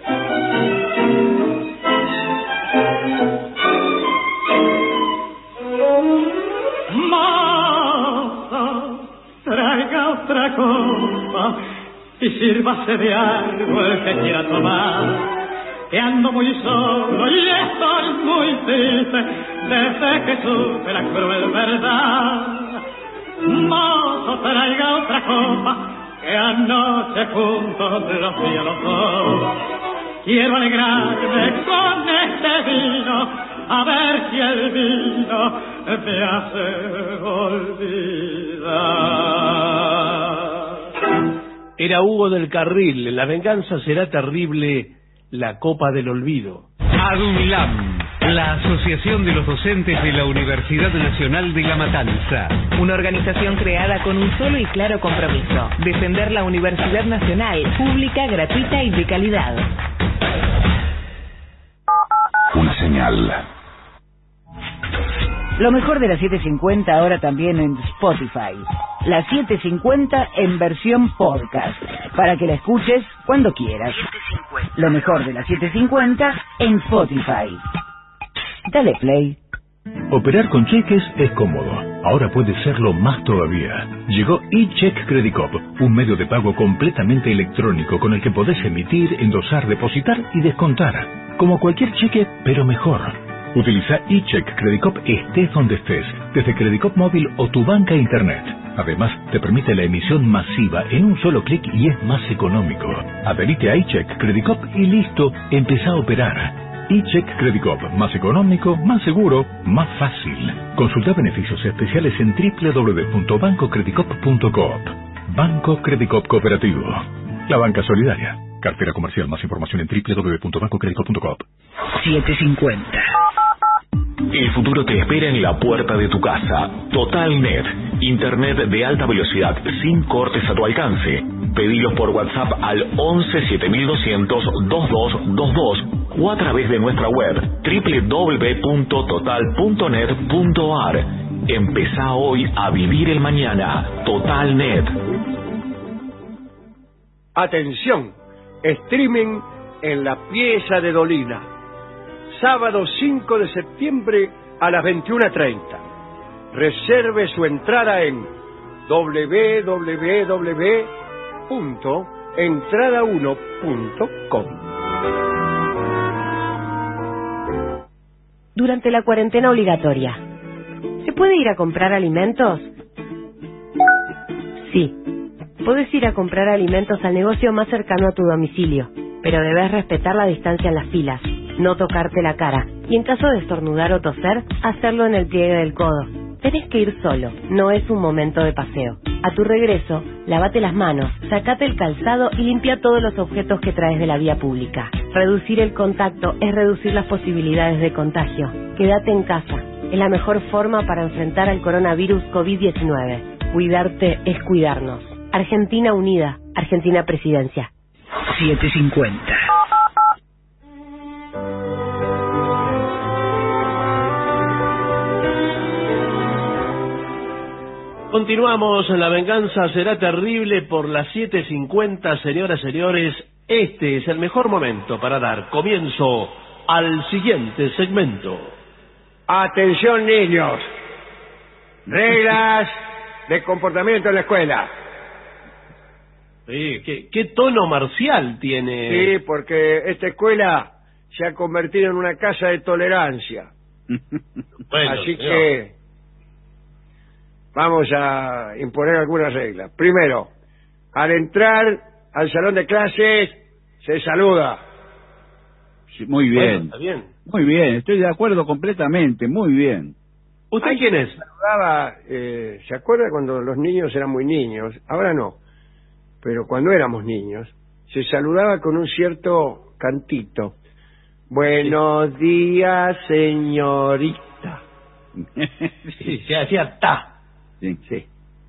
Mozo, traiga otra copa y sírvase de algo el que quiera tomar, que ando muy solo y estoy muy triste desde que supe la cruel verdad. Mozo, traiga otra copa, que anoche juntos los vi a los dos. Quiero alegrarme con este vino, a ver si el vino me hace olvidar. Era Hugo del Carril. La venganza será terrible, la copa del olvido. ADUNLAM, la Asociación de los Docentes de la Universidad Nacional de La Matanza. Una organización creada con un solo y claro compromiso: defender la Universidad Nacional, pública, gratuita y de calidad. Una señal. Lo mejor de la 750 ahora también en Spotify. La 750 en versión podcast, para que la escuches cuando quieras. Lo mejor de la 750 en Spotify. Dale play. Operar con cheques es cómodo. Ahora puede serlo más todavía. Llegó eCheck Credicop, un medio de pago completamente electrónico con el que podés emitir, endosar, depositar y descontar. Como cualquier cheque, pero mejor. Utiliza eCheck Credicop estés donde estés, desde Credicop móvil o tu banca internet. Además, te permite la emisión masiva en un solo clic y es más económico. Adherite a eCheck Credicop y listo, empezá a operar. eCheck Credicop, más económico, más seguro, más fácil. Consulta beneficios especiales en www.bancocredicop.coop. Banco Credicop Cooperativo. La banca solidaria. Cartera comercial. Más información en www.bancocredicop.coop. 750. El futuro te espera en la puerta de tu casa. TotalNet, internet de alta velocidad sin cortes a tu alcance. Pedilos por WhatsApp al 11 7200 2222 o a través de nuestra web www.total.net.ar. Empezá hoy a vivir el mañana. TotalNet. Atención, streaming en la Pieza de Dolina. Sábado 5 de septiembre a las 21:30. Reserve su entrada en www.entrada1.com. Durante la cuarentena obligatoria, ¿se puede ir a comprar alimentos? Sí, puedes ir a comprar alimentos al negocio más cercano a tu domicilio, pero debes respetar la distancia en las filas, no tocarte la cara, y en caso de estornudar o toser, hacerlo en el pliegue del codo. Tenés que ir solo, no es un momento de paseo. A tu regreso, lávate las manos, sacate el calzado y limpia todos los objetos que traes de la vía pública. Reducir el contacto es reducir las posibilidades de contagio. Quédate en casa, es la mejor forma para enfrentar al coronavirus COVID-19. Cuidarte es cuidarnos. Argentina Unida, Argentina Presidencia. 750. Continuamos en La Venganza Será Terrible por las 7:50, señoras y señores. Este es el mejor momento para dar comienzo al siguiente segmento. Atención, niños. Reglas de comportamiento en la escuela. Sí, ¿qué tono marcial tiene? Sí, porque esta escuela se ha convertido en una casa de tolerancia. Bueno, así señor, que vamos a imponer algunas reglas. Primero, al entrar al salón de clases se saluda. Sí, muy bien. Bueno, está bien. Muy bien, estoy de acuerdo completamente, muy bien. ¿Usted quién es? Saludaba, ¿se acuerda cuando los niños eran muy niños? Ahora no, pero cuando éramos niños se saludaba con un cierto cantito. Buenos días, señorita. Sí, se hacía ta. Sí. Sí.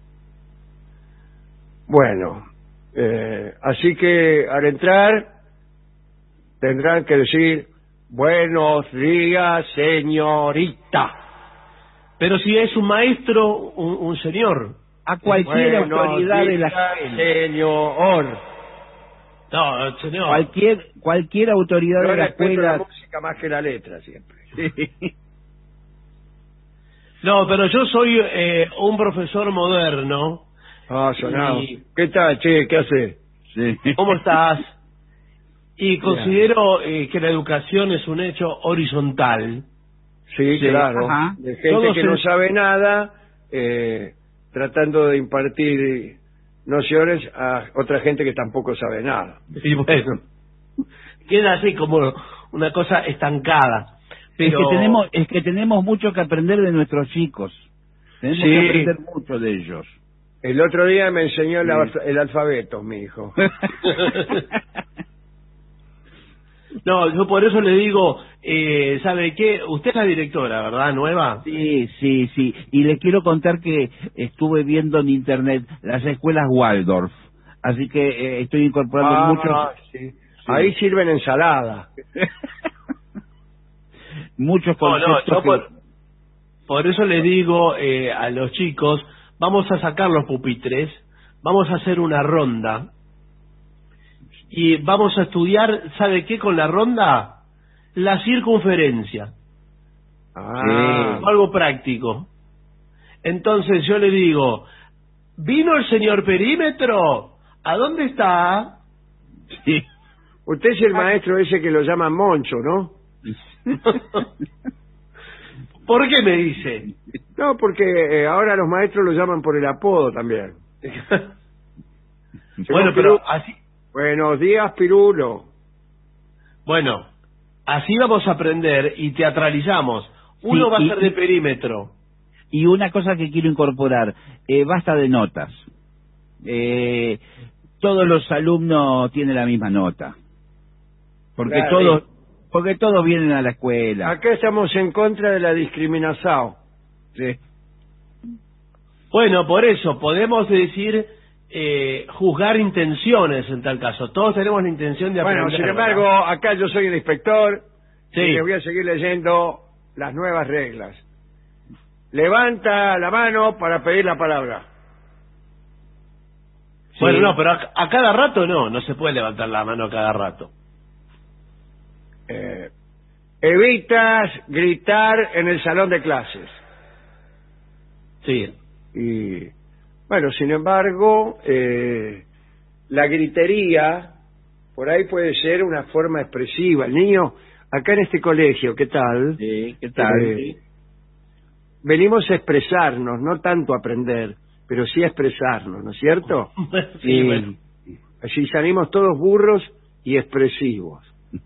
Bueno, así que al entrar tendrán que decir buenos días, señorita. Pero si es un maestro, un señor. A cualquier autoridad de la escuela. Señor. No, señor. Cualquier autoridad Yo de la respeto escuela. la música más que la letra siempre. Sí. No, pero yo soy un profesor moderno. Ah, sonado. Y- ¿Qué tal, che? ¿Qué hace? Sí. ¿Cómo estás? Y considero que la educación es un hecho horizontal. Sí, Sí, claro. ajá. De gente Todos que no es- sabe nada, tratando de impartir nociones a otra gente que tampoco sabe nada. Y bueno, queda así como una cosa estancada. Pero Es que tenemos mucho que aprender de nuestros chicos. Tenemos Sí. que aprender mucho de ellos. El otro día me enseñó Sí. el alfabeto, mi hijo. no, yo por eso le digo, ¿sabe qué? Usted es la directora, ¿verdad? Nueva. Sí. Y les quiero contar que estuve viendo en internet las escuelas Waldorf. Así que estoy incorporando muchos... Sí. Ahí sirven ensalada. muchos No, conceptos yo por eso le digo a los chicos, vamos a sacar los pupitres, vamos a hacer una ronda y vamos a estudiar, ¿sabe qué? Con la ronda, la circunferencia, algo práctico. Entonces yo le digo, ¿vino el señor Perímetro? ¿A dónde está? Sí. Usted es el maestro ese que lo llaman Moncho, ¿no? ¿Por qué me dice? No, porque ahora los maestros lo llaman por el apodo también. Bueno, pero así, Buenos días, Pirulo. bueno, así vamos a aprender y teatralizamos. Uno Sí, va a ser de perímetro. Y una cosa que quiero incorporar, basta de notas. Todos los alumnos tienen la misma nota. Porque Claro. todos vienen a la escuela. Acá estamos en contra de la discriminación. Sí. Bueno, por eso podemos decir juzgar intenciones en tal caso. Todos tenemos la intención de aprender. Bueno, sin ¿verdad? embargo, acá yo soy el inspector Sí. y le voy a seguir leyendo las nuevas reglas. Levanta la mano para pedir la palabra. Bueno, Sí. no, pero a cada rato no se puede levantar la mano a cada rato. Evitas gritar en el salón de clases. Sí. Y bueno, sin embargo, la gritería por ahí puede ser una forma expresiva. El niño, acá en este colegio, ¿qué tal? Sí, ¿qué tal? Sí. Venimos a expresarnos, no tanto a aprender, pero sí a expresarnos, ¿no es cierto? Sí, bueno. Así salimos todos burros y expresivos.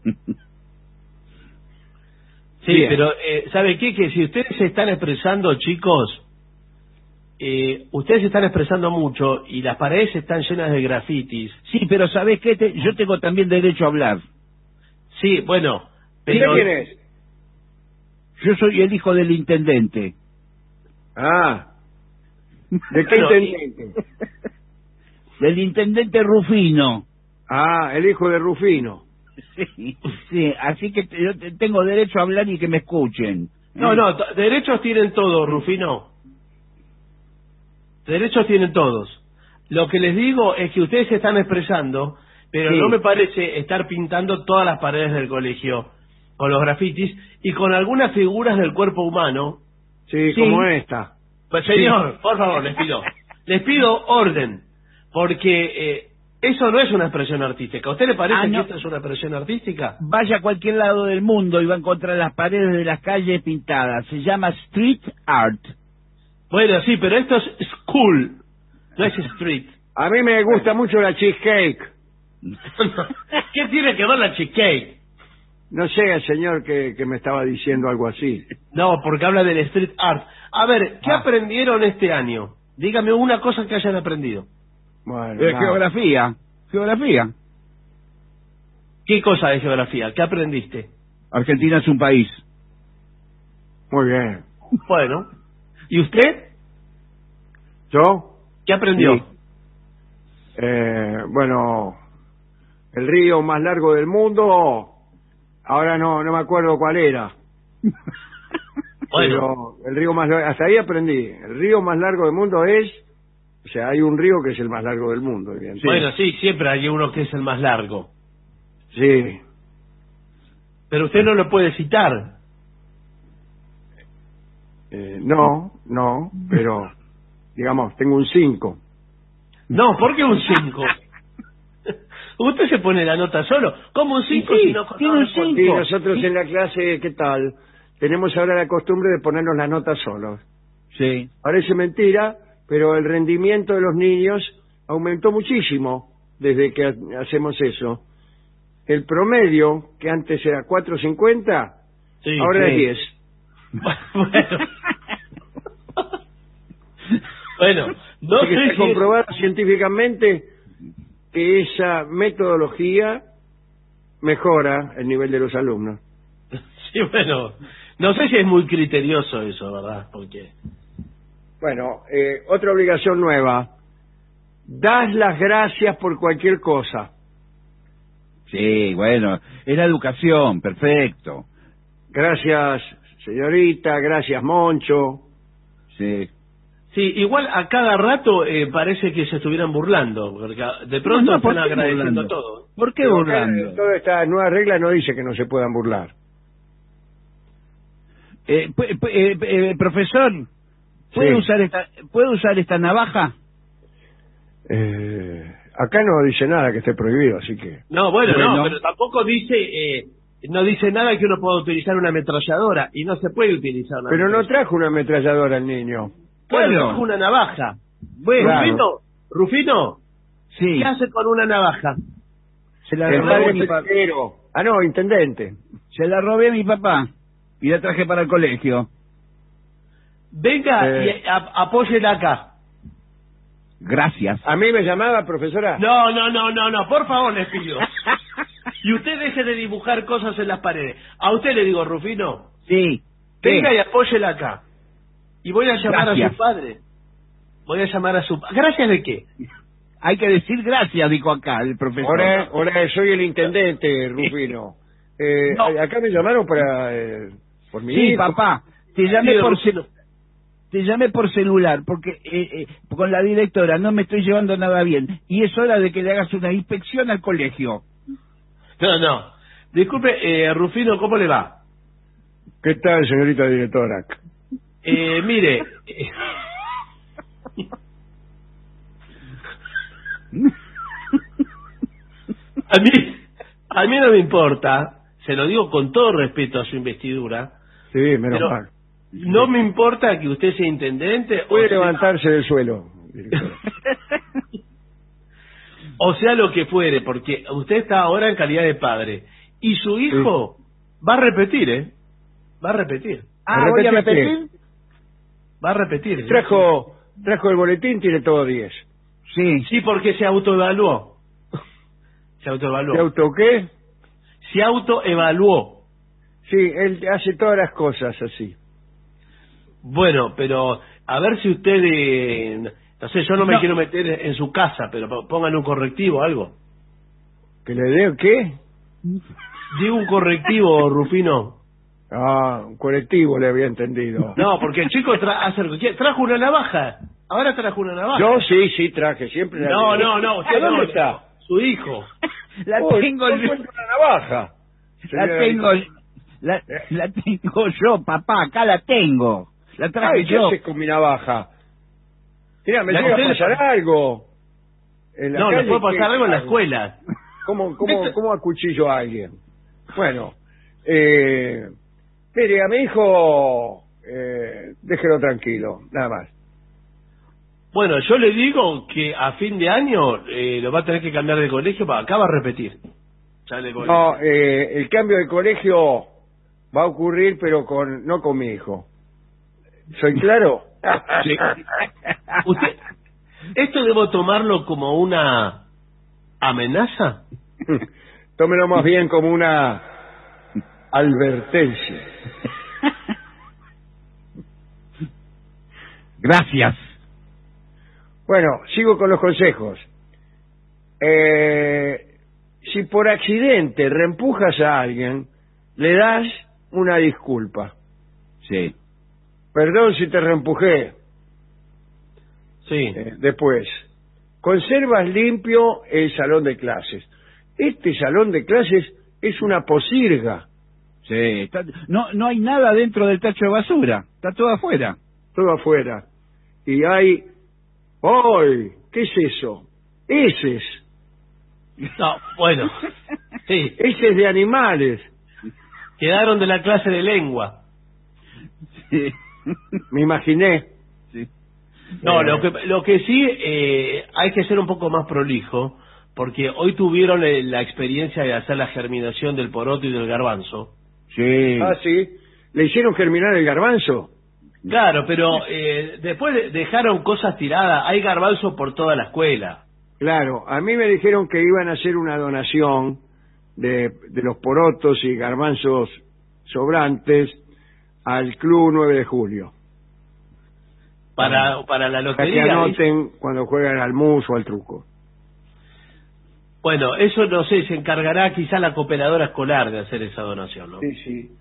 Sí, Bien. pero ¿sabe qué? Que si ustedes se están expresando, chicos, ustedes se están expresando mucho y las paredes están llenas de grafitis. Sí, pero ¿sabés qué? Yo tengo también derecho a hablar. Sí, bueno, ¿Usted pero... quién es? Yo soy el hijo del intendente. Ah, ¿de qué Bueno, intendente? Del intendente Rufino. Ah, el hijo de Rufino. Sí, así que yo tengo derecho a hablar y que me escuchen. No, derechos tienen todos, Rufino. Derechos tienen todos. Lo que les digo es que ustedes se están expresando, pero no me parece estar pintando todas las paredes del colegio con los grafitis y con algunas figuras del cuerpo humano. Sí, como esta. Pues señor, por favor, les pido orden, porque eso no es una expresión artística. ¿A usted le parece que esto es una expresión artística? Vaya a cualquier lado del mundo y va a encontrar las paredes de las calles pintadas. Se llama street art. Bueno, sí, pero esto es school, no es street. A mí me gusta mucho la cheesecake. ¿Qué tiene que ver la cheesecake? No sé, el señor que me estaba diciendo algo así. No, porque habla del street art. A ver, ¿qué aprendieron este año? Dígame una cosa que hayan aprendido. Bueno, geografía. Geografía. ¿Qué cosa de geografía? ¿Qué aprendiste? Argentina es un país. Muy bien. Bueno. ¿Y usted? ¿Yo? ¿Qué aprendió? Sí. Bueno, el río más largo del mundo, ahora no me acuerdo cuál era. Pero el río más largo, hasta ahí aprendí. El río más largo del mundo es, o sea, hay un río que es el más largo del mundo. Sí. Bueno, sí, siempre hay uno que es el más largo. Sí. Pero usted no lo puede citar. No, pero, digamos, tengo un 5. No, ¿por qué un 5? Usted se pone la nota solo. ¿Cómo un 5 si no tiene un 5? Sí, nosotros en la clase, ¿qué tal? Tenemos ahora la costumbre de ponernos la nota solos. Sí. Parece mentira, pero el rendimiento de los niños aumentó muchísimo desde que hacemos eso. El promedio, que antes era 4.50, ahora es 10. Bueno, no sé está comprobado científicamente que esa metodología mejora el nivel de los alumnos. Sí, bueno, no sé si es muy criterioso eso, ¿verdad? Porque... Bueno, otra obligación nueva. Das las gracias por cualquier cosa. Sí, bueno, es la educación, perfecto. Gracias, señorita, gracias, Moncho. Sí. Sí, igual a cada rato parece que se estuvieran burlando, porque de pronto están agradeciendo todo. ¿Por qué burlando? Toda esta nueva regla no dice que no se puedan burlar. Profesor, ¿puede usar esta navaja? Acá no dice nada que esté prohibido, así que... No, bueno, pero tampoco dice... no dice nada que uno pueda utilizar una ametralladora, y no se puede utilizar una Pero no trajo una ametralladora el niño. Bueno, trajo una navaja. Bueno, Rufino, sí. ¿Qué hace con una navaja? Se la el robé padre pesquero. No, intendente. Se la robé a mi papá y la traje para el colegio. Venga y apóyela acá. Gracias. ¿A mí me llamaba, profesora? No, por favor, les pido. Y usted deje de dibujar cosas en las paredes. A usted le digo, Rufino. Sí. Venga y apóyela acá. Y voy a llamar a su padre. ¿Gracias de qué? Hay que decir gracias, dijo acá el profesor. Ahora soy el intendente, Rufino. Acá me llamaron por mi hijo. Sí, papá. Te llamé por celular porque con la directora no me estoy llevando nada bien. Y es hora de que le hagas una inspección al colegio. No. Disculpe, Rufino, ¿cómo le va? ¿Qué tal, señorita directora? Mire... A mí no me importa, se lo digo con todo respeto a su investidura. Sí, menos mal. No me importa que usted sea intendente. Puede levantarse del suelo. O sea lo que fuere, porque usted está ahora en calidad de padre. Y su hijo va a repetir, Va a repetir. ¿Voy a repetir? Va a repetir. Trajo el boletín, tiene todo 10. Sí, porque se autoevaluó. ¿Se auto qué? Se autoevaluó. Sí, él hace todas las cosas así. Bueno, pero a ver si usted... no sé, yo no me quiero meter en su casa, pero pongan un correctivo, algo. ¿Que le dé qué? Digo un correctivo, Rufino. Un colectivo le había entendido. No, porque el chico trajo una navaja. Ahora trajo una navaja. Yo sí traje, siempre. No, usted ¿Dónde no, está? Su hijo. La tengo no encuentro una navaja. La tengo yo, papá, acá la tengo. La traje ¿Qué yo. haces con mi navaja? Mira, me La llega a usted pasar algo. En la No, le calle, puede pasar ¿qué algo en la hago? escuela. ¿Cómo acuchillo a alguien? Bueno, mire, a mi hijo déjelo tranquilo, nada más. Bueno, yo le digo que a fin de año lo va a tener que cambiar de colegio, acá va a repetir. No, el cambio de colegio va a ocurrir, pero no con mi hijo. ¿Soy claro? Sí. ¿Esto debo tomarlo como una amenaza? Tómelo más bien como una advertencia. Gracias. Bueno, sigo con los consejos. Si por accidente reempujas a alguien, le das una disculpa. Sí. Perdón si te reempujé. Sí. Después, conservas limpio el salón de clases. Este salón de clases es una pocilga. Sí. No hay nada dentro del tacho de basura. Está todo afuera. Todo afuera. Y hay... ¡Ay! ¿Qué es eso? Heces. No, bueno. Sí. Heces de animales. Quedaron de la clase de lengua. Sí. Me imaginé. Sí. No, lo que sí hay que ser un poco más prolijo, porque hoy tuvieron la experiencia de hacer la germinación del poroto y del garbanzo. Sí. Ah, sí. ¿Le hicieron germinar el garbanzo? Claro, pero después dejaron cosas tiradas. Hay garbanzo por toda la escuela. Claro, a mí me dijeron que iban a hacer una donación de los porotos y garbanzos sobrantes al Club 9 de Julio. Para la lotería. Para que anoten cuando juegan al mus o al truco. Bueno, eso no sé, se encargará quizá la cooperadora escolar de hacer esa donación, ¿no? Sí, sí.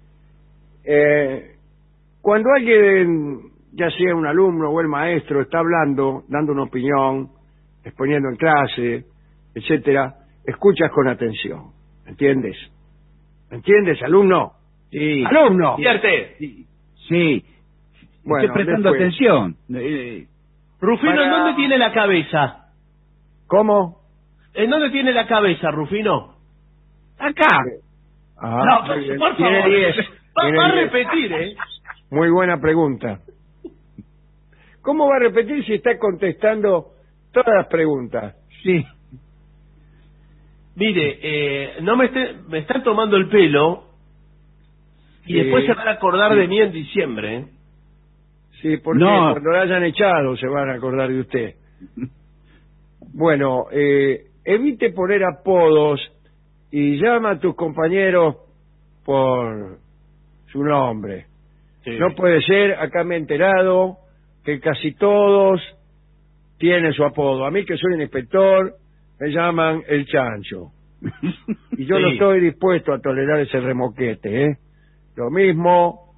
Cuando alguien, ya sea un alumno o el maestro, está hablando, dando una opinión, exponiendo en clase, etcétera, escuchas con atención. ¿Entiendes? ¿Entiendes, alumno? Sí. ¡Alumno! Cierte. Sí. Bueno, estoy prestando después. atención. Rufino, ¿en dónde tiene la cabeza? ¿Cómo? ¿En dónde tiene la cabeza, Rufino? Acá. Ah, No, muy bien. por Tiene favor. 10. Va a repetir, ¿eh? Muy buena pregunta. ¿Cómo va a repetir si está contestando todas las preguntas? Sí. Mire, no me están tomando el pelo y después se van a acordar de mí en diciembre, ¿eh? Sí, porque cuando lo hayan echado se van a acordar de usted. Bueno, evite poner apodos y llama a tus compañeros por su nombre. Sí. No puede ser, acá me he enterado que casi todos tienen su apodo. A mí, que soy un inspector, me llaman el chancho. Y yo no estoy dispuesto a tolerar ese remoquete, ¿eh? Lo mismo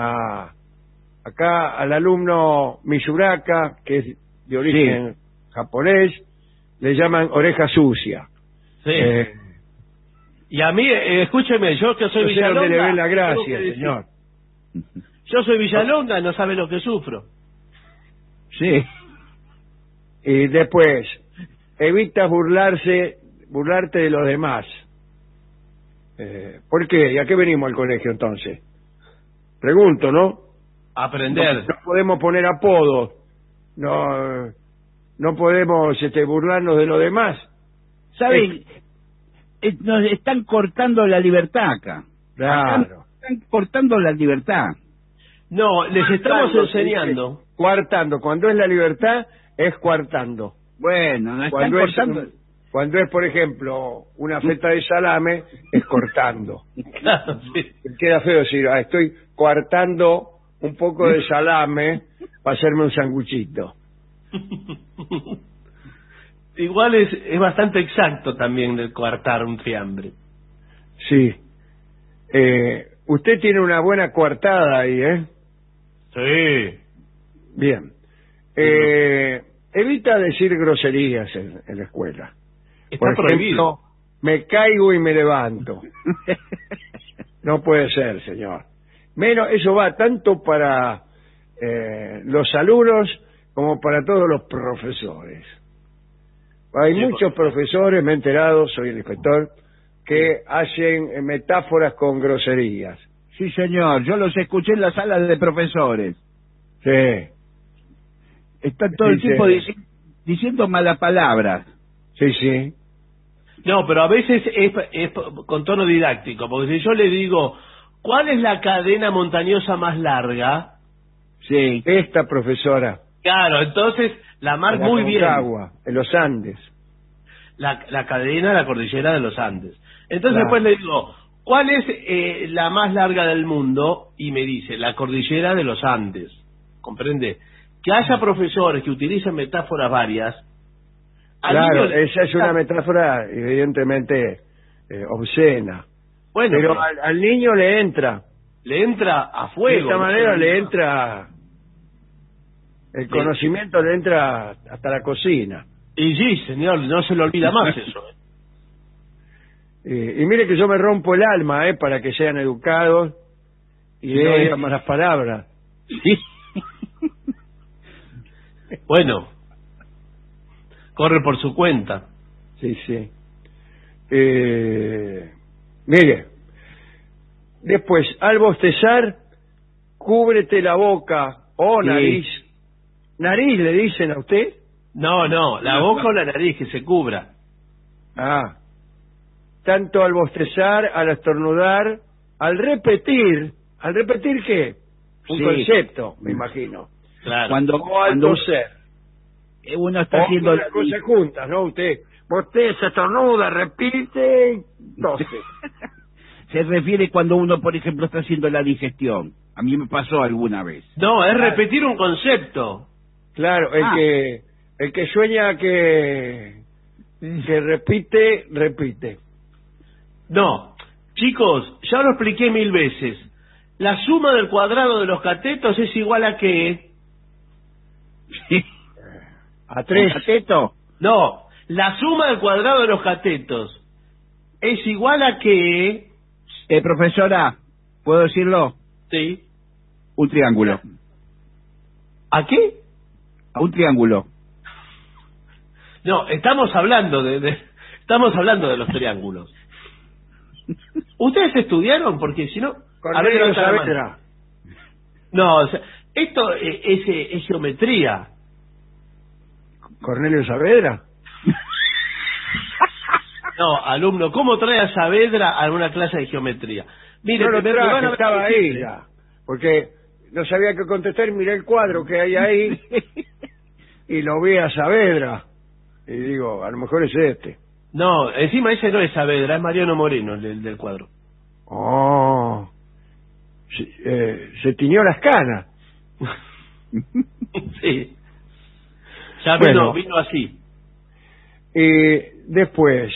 acá al alumno Mizuraka, que es de origen japonés, le llaman oreja sucia. Sí. Y a mí, escúcheme, yo que soy no sé Villalonga... dónde le ve la tengo gracia, que decir, señor. Yo soy Villalonga, no sabe lo que sufro. Sí. Y después, evita burlarte de los demás. ¿Por qué? ¿Y a qué venimos al colegio entonces? Pregunto, ¿no? Aprender. No podemos poner apodos. No podemos burlarnos de los demás. ¿Sabe? Nos están cortando la libertad acá. Claro. Acá nos están cortando la libertad. No, les estamos enseñando. Coartando. Cuando es la libertad, es coartando. Bueno, nos están cortando. Cuando es, por ejemplo, una feta de salame, es cortando. Claro, sí. Queda feo decir, estoy coartando un poco de salame para hacerme un sanguchito. Igual es bastante exacto también el coartar un fiambre. Sí. Usted tiene una buena coartada ahí, ¿eh? Sí. Bien. Evita decir groserías en la escuela. Está Por ejemplo, prohibido. me caigo y me levanto. No puede ser, señor. Menos, eso va tanto para los alumnos como para todos los profesores. Hay muchos profesores, me he enterado, soy el inspector, que hacen metáforas con groserías. Sí, señor, yo los escuché en las salas de profesores. Sí. Están todo el tiempo diciendo malas palabras. Sí, sí. No, pero a veces es con tono didáctico, porque si yo le digo, ¿cuál es la cadena montañosa más larga? Sí. Esta profesora. Claro, entonces la marca muy bien. En los Andes. La cadena de la cordillera de los Andes. Entonces Claro. después le digo, ¿cuál es la más larga del mundo? Y me dice, la cordillera de los Andes. ¿Comprende? Que haya profesores que utilicen metáforas varias. Claro, esa es una metáfora evidentemente obscena. Bueno, pero al niño le entra. Le entra a fuego. De esta manera le entra... El conocimiento le entra hasta la cocina. Y sí, señor, no se le olvida más eso. Y mire que yo me rompo el alma, para que sean educados y no digan malas palabras. Sí. Bueno, corre por su cuenta. Sí, sí. Mire, después, al bostezar, cúbrete la boca o nariz. ¿Nariz le dicen a usted? No, la boca o la nariz, que se cubra. Ah. Tanto al bostezar, al estornudar, al repetir. ¿Al repetir qué? Un concepto, me imagino. Claro. Cuando toser. Uno está haciendo las cosas juntas, ¿no? Usted bosteza, estornuda, repite, tose. Se refiere cuando uno, por ejemplo, está haciendo la digestión. A mí me pasó alguna vez. No, es repetir un concepto. Claro, el que sueña que repite. No, chicos, ya lo expliqué 1000 veces. La suma del cuadrado de los catetos es igual a qué? ¿A 3? ¿Cateto? No, la suma del cuadrado de los catetos es igual a qué? Profesora, ¿puedo decirlo? Sí. Un triángulo. ¿A qué? A un triángulo. No, estamos hablando estamos hablando de los triángulos. ¿Ustedes estudiaron? Porque si no... Cornelio Saavedra. No, o sea, esto es geometría. ¿Cornelio Saavedra? No, alumno, ¿cómo trae a Saavedra a una clase de geometría? Mire, no lo me traje, van a estaba ahí ya. Porque no sabía qué contestar, miré el cuadro que hay ahí y lo vi a Saavedra. Y digo, a lo mejor es este. No, encima ese no es Saavedra, es Mariano Moreno, el del cuadro. Oh, se tiñó las canas. Sí. Ya Bueno. vino así. Después,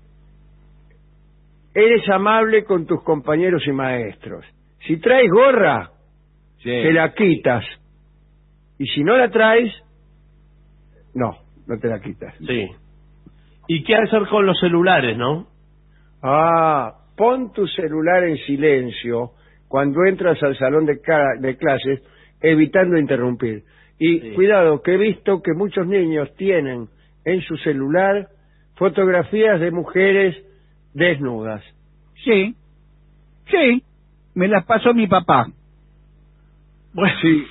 eres amable con tus compañeros y maestros. Si traes gorra, te la quitas. Y si no la traes, no te la quitas. Sí. ¿Y qué hacer con los celulares, no? Pon tu celular en silencio cuando entras al salón de clases, evitando interrumpir. Y cuidado, que he visto que muchos niños tienen en su celular fotografías de mujeres desnudas. Sí, me las pasó mi papá. Bueno, sí.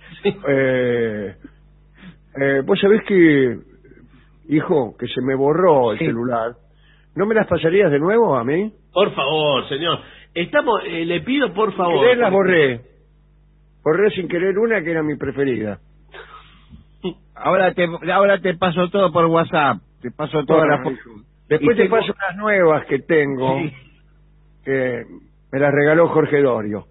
Vos sabés que, hijo, que se me borró el celular. ¿No me las pasarías de nuevo a mí? Por favor, señor. Le pido por favor. Sin querer las borré. Borré sin querer una que era mi preferida. Ahora te paso todo por WhatsApp. Te paso todas las fotos. Después te paso unas nuevas que tengo. Sí. Que me las regaló Jorge Dorio.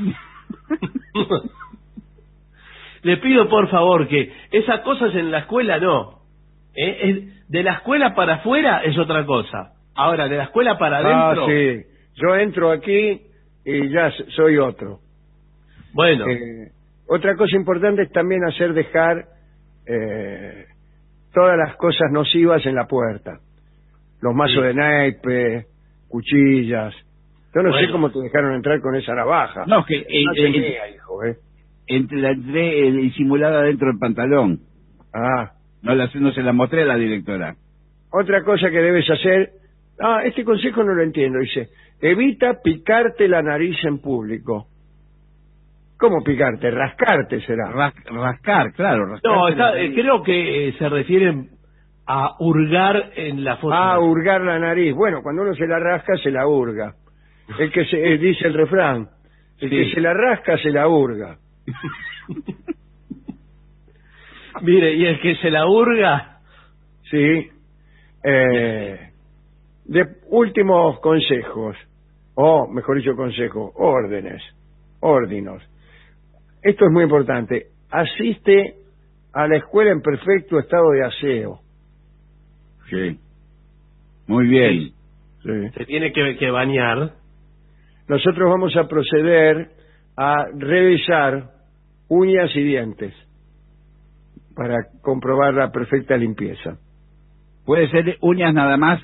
Le pido por favor que esas cosas en la escuela no. De la escuela para afuera es otra cosa. Ahora, de la escuela para adentro... sí. Yo entro aquí y ya soy otro. Bueno. Otra cosa importante es también dejar todas las cosas nocivas en la puerta. Los mazos de naipes, cuchillas. Yo no sé cómo te dejaron entrar con esa navaja. No, que hijo, la entré disimulada dentro del pantalón. Ah. No se la mostré a la directora. Otra cosa que debes hacer... este consejo no lo entiendo. Dice, evita picarte la nariz en público. ¿Cómo picarte? Rascarte será. Rascar, claro. No, creo que se refieren a hurgar en la foto. Hurgar la nariz. Bueno, cuando uno se la rasca, se la hurga. El que dice el refrán, el que se la rasca, se la hurga. Mire, y el que se la hurga... Sí. De últimos consejos, o mejor dicho consejos, órdinos. Esto es muy importante. Asiste a la escuela en perfecto estado de aseo. Sí. Muy bien. Sí. Se tiene que bañar. Nosotros vamos a proceder a revisar uñas y dientes para comprobar la perfecta limpieza. ¿Puede ser uñas nada más?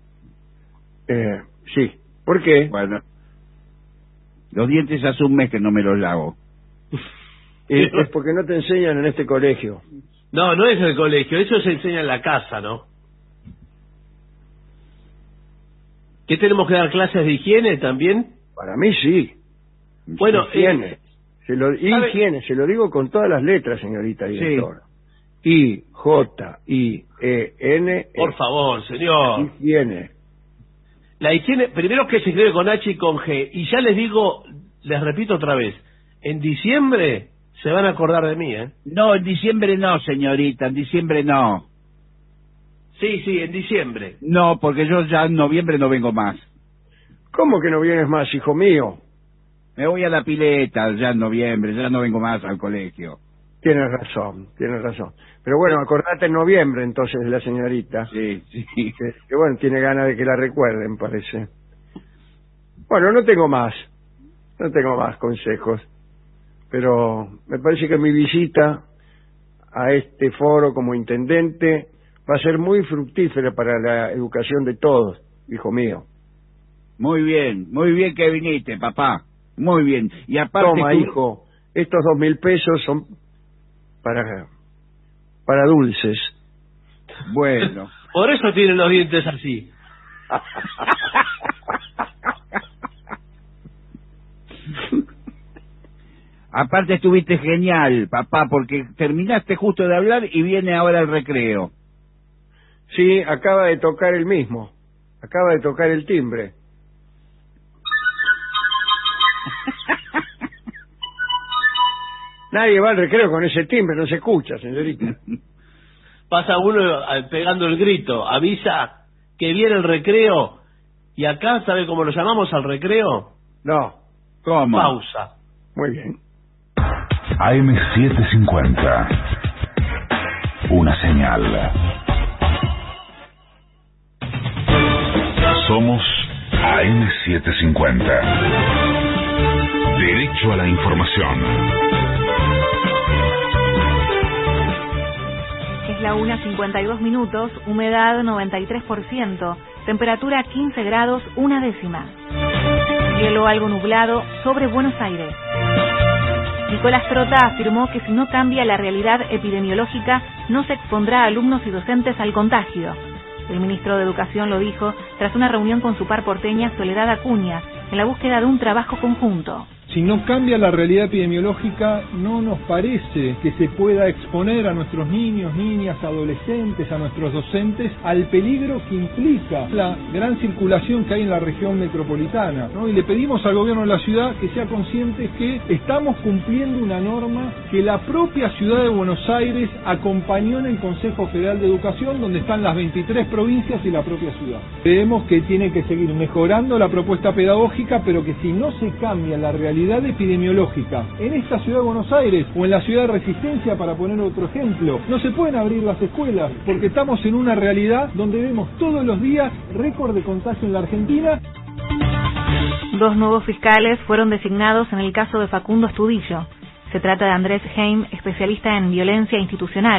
Sí. ¿Por qué? Bueno, los dientes hace un mes que no me los lavo. Es porque no te enseñan en este colegio. No, no es el colegio, eso se enseña en la casa, ¿no? ¿Qué tenemos que dar clases de higiene también? Para mí sí. Bueno, higiene. Higiene, se lo digo con todas las letras, señorita directora. Sí. I-J-I-E-N. Por favor, señor. Higiene. La higiene, primero que se escribe con H y con G. Y ya les digo, les repito otra vez, en diciembre se van a acordar de mí, ¿eh? No, en diciembre no, señorita, en diciembre no. Sí, en diciembre. No, porque yo ya en noviembre no vengo más. ¿Cómo que no vienes más, hijo mío? Me voy a la pileta ya en noviembre, ya no vengo más al colegio. Tienes razón. Pero bueno, acordate en noviembre entonces de la señorita. Sí. Que bueno, tiene ganas de que la recuerden, parece. Bueno, no tengo más consejos. Pero me parece que mi visita a este foro como intendente va a ser muy fructífera para la educación de todos, hijo mío. Muy bien que viniste, papá. Muy bien. Y aparte... Toma, hijo, estos 2.000 pesos son para dulces. Bueno. Por eso tienen los dientes así. Aparte estuviste genial, papá, porque terminaste justo de hablar y viene ahora el recreo. Sí, acaba de tocar el mismo. Acaba de tocar el timbre. Nadie va al recreo con ese timbre, no se escucha, señorita. Pasa uno pegando el grito, avisa que viene el recreo, y acá, ¿sabe cómo lo llamamos al recreo? No. ¿Cómo? Pausa. Muy bien. AM750. Una señal. Somos AM750. Derecho a la información. Es la 1:52, humedad 93%, temperatura 15 grados, 1/10. Cielo algo nublado sobre Buenos Aires. Nicolás Trota afirmó que si no cambia la realidad epidemiológica, no se expondrá a alumnos y docentes al contagio. El ministro de Educación lo dijo tras una reunión con su par porteña Soledad Acuña, en la búsqueda de un trabajo conjunto. Si no cambia la realidad epidemiológica, no nos parece que se pueda exponer a nuestros niños, niñas, adolescentes, a nuestros docentes, al peligro que implica la gran circulación que hay en la región metropolitana, ¿no? Y le pedimos al gobierno de la ciudad que sea consciente que estamos cumpliendo una norma que la propia ciudad de Buenos Aires acompañó en el Consejo Federal de Educación, donde están las 23 provincias y la propia ciudad. Creemos que tiene que seguir mejorando la propuesta pedagógica, pero que si no se cambia la realidad epidemiológica en esta ciudad de Buenos Aires o en la ciudad de Resistencia, para poner otro ejemplo, no se pueden abrir las escuelas porque estamos en una realidad donde vemos todos los días récord de contagio en la Argentina. 2 nuevos fiscales fueron designados en el caso de Facundo Estudillo. Se trata de Andrés Heim, especialista en violencia institucional,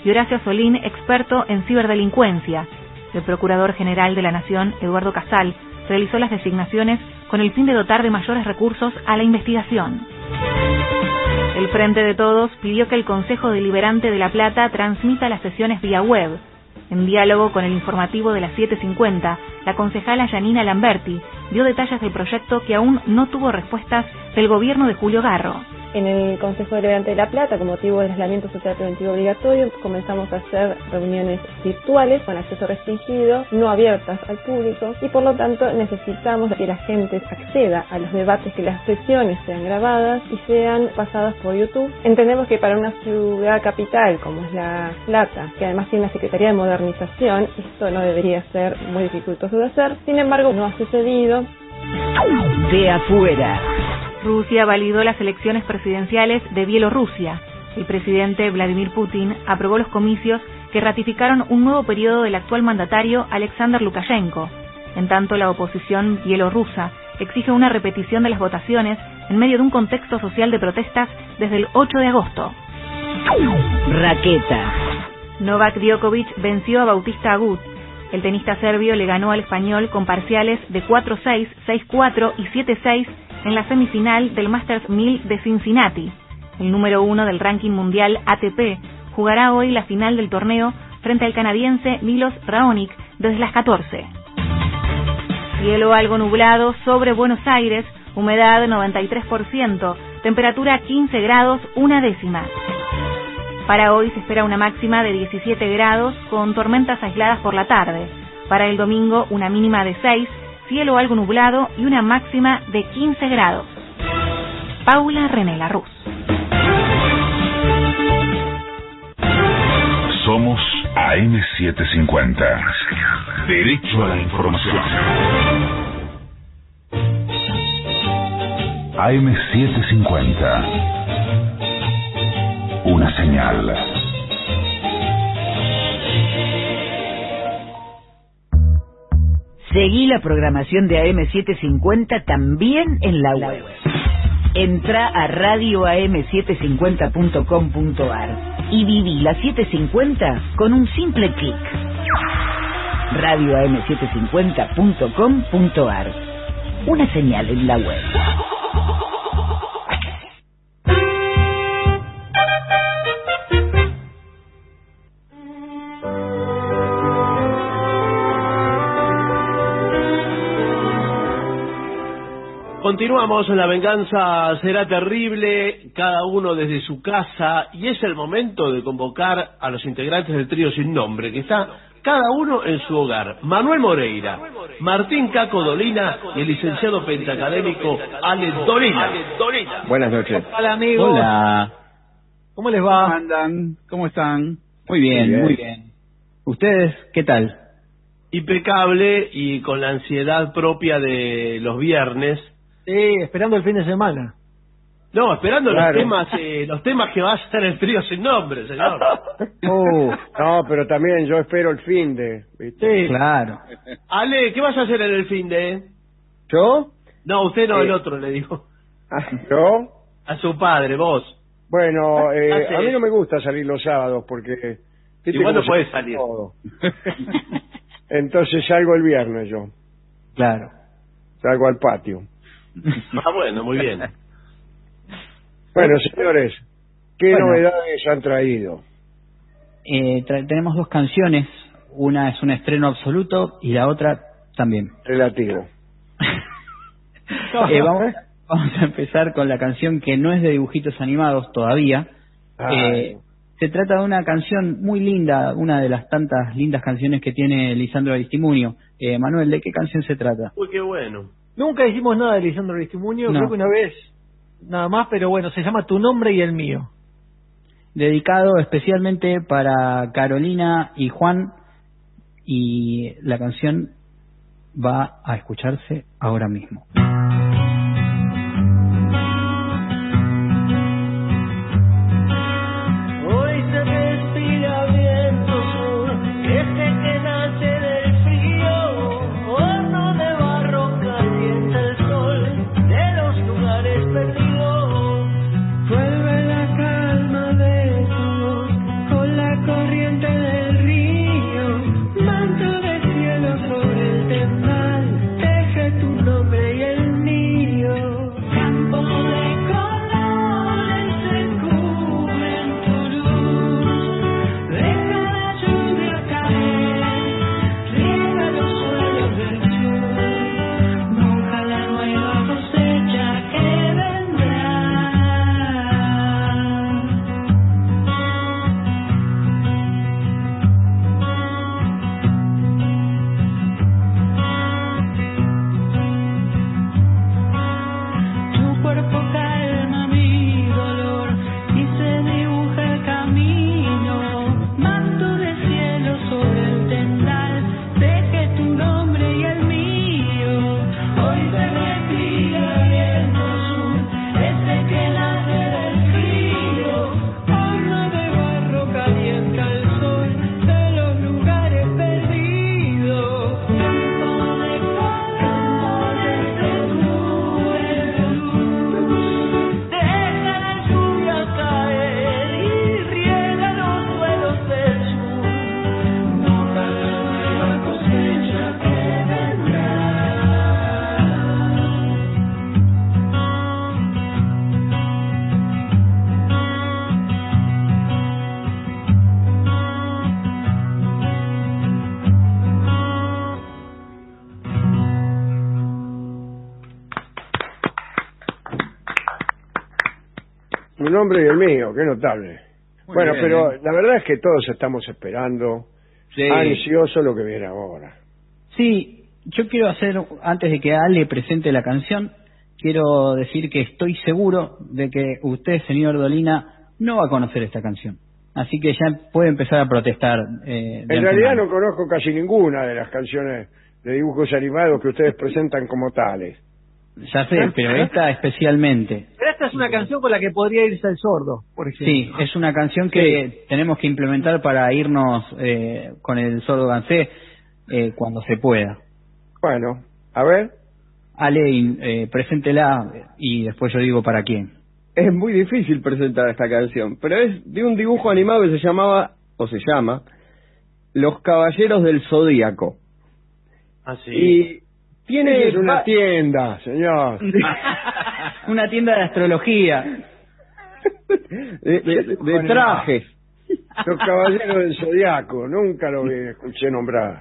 y Horacio Solín, experto en ciberdelincuencia. El Procurador General de la Nación, Eduardo Casal, realizó las designaciones con el fin de dotar de mayores recursos a la investigación. El Frente de Todos pidió que el Consejo Deliberante de La Plata transmita las sesiones vía web. En diálogo con el informativo de las 7:50, la concejala Yanina Lamberti dio detalles del proyecto que aún no tuvo respuestas del gobierno de Julio Garro. En el Consejo Deliberante de La Plata, con motivo del aislamiento social preventivo obligatorio, comenzamos a hacer reuniones virtuales con acceso restringido, no abiertas al público, y por lo tanto necesitamos que la gente acceda a los debates, que las sesiones sean grabadas y sean pasadas por YouTube. Entendemos que para una ciudad capital como es La Plata, que además tiene una Secretaría de Modernización, esto no debería ser muy dificultoso de hacer. Sin embargo, no ha sucedido. De afuera. Rusia validó las elecciones presidenciales de Bielorrusia. El presidente Vladimir Putin aprobó los comicios que ratificaron un nuevo periodo del actual mandatario Alexander Lukashenko. En tanto, la oposición bielorrusa exige una repetición de las votaciones en medio de un contexto social de protestas desde el 8 de agosto. Raqueta. Novak Djokovic venció a Bautista Agut. El tenista serbio le ganó al español con parciales de 4-6, 6-4 y 7-6 en la semifinal del Masters 1000 de Cincinnati. El número 1 del ranking mundial ATP jugará hoy la final del torneo frente al canadiense Milos Raonic desde las 14. Cielo algo nublado sobre Buenos Aires, humedad 93%, temperatura 15 grados, 1/10. Para hoy se espera una máxima de 17 grados con tormentas aisladas por la tarde. Para el domingo una mínima de 6, cielo algo nublado y una máxima de 15 grados. Paula René Larruz. Somos AM750. Derecho a la información. AM750. Una señal. Seguí la programación de AM750 también en la web. Entra a radioam750.com.ar y viví la 750 con un simple clic. radioam750.com.ar. Una señal en la web. Continuamos, La venganza será terrible, cada uno desde su casa, y es el momento de convocar a los integrantes del trío sin nombre, que está cada uno en su hogar. Manuel Moreira, Martín Caco Dolina y el licenciado pentacadémico Ale Dolina. Buenas noches. Hola, amigos. Hola. ¿Cómo les va? ¿Cómo andan? ¿Cómo están? Muy bien, muy bien. ¿Ustedes qué tal? Impecable y con la ansiedad propia de los viernes. Sí, esperando el fin de semana. No, esperando Claro. los temas que va a ser el trío sin nombre, señor. No, pero también yo espero el fin de... ¿viste? Sí. Claro. Ale, ¿qué vas a hacer en el fin de? ¿Yo? No, usted no, el otro, le digo. ¿Yo? A su padre, vos. Bueno, ¿Qué a mí haces? no me gusta salir los sábados porque... ¿viste Igual no cómo podés se salir. todo? Entonces salgo el viernes yo. Claro. Salgo al patio. Ah, bueno, muy bien. Bueno, señores, ¿qué Bueno. novedades han traído? Tenemos dos canciones. Una es un estreno absoluto y la otra también. Relativo. Vamos a empezar con la canción que no es de dibujitos animados todavía. Ay. Se trata de una canción muy linda, una de las tantas lindas canciones que tiene Lisandro Aristimuño. Manuel, ¿de qué canción se trata? Uy, qué bueno. Nunca hicimos nada de Lisandro Aristimuño, No. creo que una vez, nada más, pero bueno, se llama Tu nombre y el mío. Dedicado especialmente para Carolina y Juan, y la canción va a escucharse ahora mismo. Hoy se respira viento sur, este que nace del frío, horno de barro calienta el sol de los lugares perdidos. Vuelve la calma de tu voz con la corriente Tu nombre y el mío, qué notable. Muy bueno, bien, pero la verdad es que todos estamos esperando, ansioso lo que viene ahora. Sí, yo quiero hacer, antes de que Ale presente la canción, quiero decir que estoy seguro de que usted, señor Dolina, no va a conocer esta canción. Así que ya puede empezar a protestar. En realidad no conozco casi ninguna de las canciones de dibujos animados que ustedes presentan como tales. Ya sé, pero esta especialmente. Pero esta es una canción con la que podría irse el sordo, por ejemplo. Sí, es una canción que tenemos que implementar para irnos con el sordo Gansé cuando se pueda. Bueno, a ver. Ale, preséntela y después yo digo para quién. Es muy difícil presentar esta canción, pero es de un dibujo animado que se llama Los Caballeros del Zodíaco. Ah, sí. Y tiene es una tienda, señor. Una tienda de astrología. de trajes. Los Caballeros del Zodiaco, nunca lo escuché nombrar.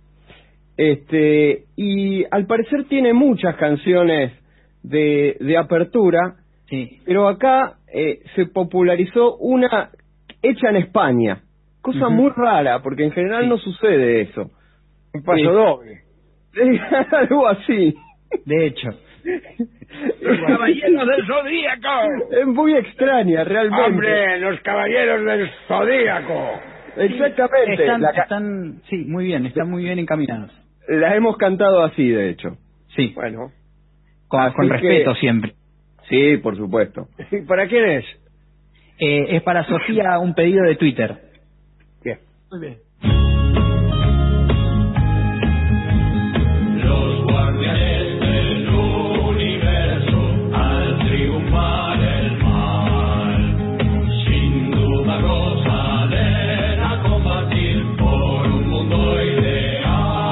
Y al parecer tiene muchas canciones de apertura, pero acá se popularizó una hecha en España, cosa muy rara, porque en general no sucede eso. Un paso doble. Algo así. De hecho. Los Caballeros del Zodíaco. Es muy extraña, realmente. ¡Hombre, los Caballeros del Zodíaco! Exactamente. Están, sí, muy bien, están muy bien encaminados. La hemos cantado así, de hecho. Sí. Bueno. Con respeto siempre. Sí, por supuesto. ¿Y para quién es? Es para Sofía, un pedido de Twitter. Bien. Muy bien. Los guardianes del universo al triunfar el mal, sin duda salen a combatir por un mundo ideal.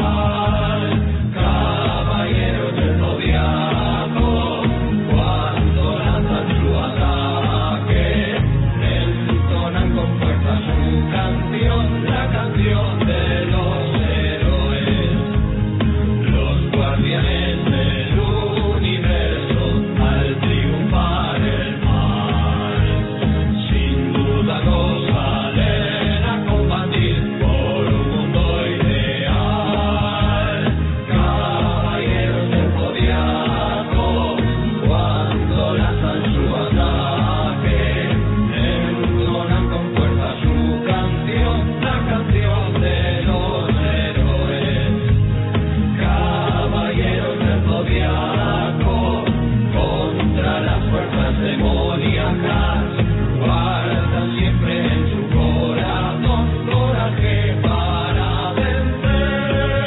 Caballeros del Zodiaco, cuando lanzan su ataque, entonan con fuerza su canción, la canción de los héroes. Los guardianes del universo al triunfar el mal, sin duda salen a combatir por un mundo ideal. Caballeros del Zodiaco, cuando lanzan su ataque, entonan con fuerza su canción, la canción de los héroes. Caballeros del Zodiaco, contra las fuerzas demoníacas, guardan siempre en su corazón coraje para vencer.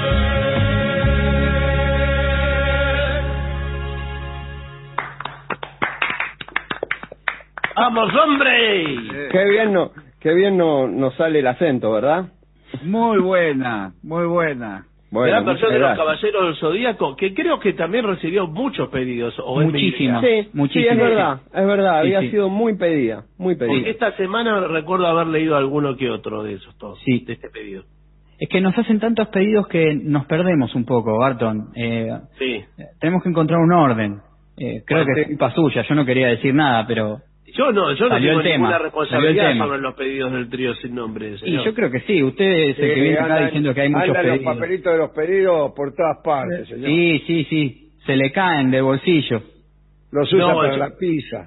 ¡Vamos, hombre! Qué bien nos sale el acento, ¿verdad? Muy buena, muy buena. Bueno, Gran muchas versión de Los gracias. Caballeros del Zodíaco, que creo que también recibió muchos pedidos. Muchísimos. Sí, es verdad, había sí. sido muy pedida, muy pedida. Porque esta semana recuerdo haber leído alguno que otro de esos todos, Sí. de este pedido. Es que nos hacen tantos pedidos que nos perdemos un poco, Barton. Sí. Tenemos que encontrar un orden. Creo que es culpa suya, yo no quería decir nada, pero... Yo no Salió tengo el tema, ninguna salió el responsabilidad tema. sobre los pedidos del trío sin nombre, Y señor. yo creo que sí, usted es el que viene acá diciendo que hay muchos andan los pedidos. papelitos de los pedidos por todas partes, señor. Sí, se le caen del bolsillo. Los usa No, para yo- la pizza.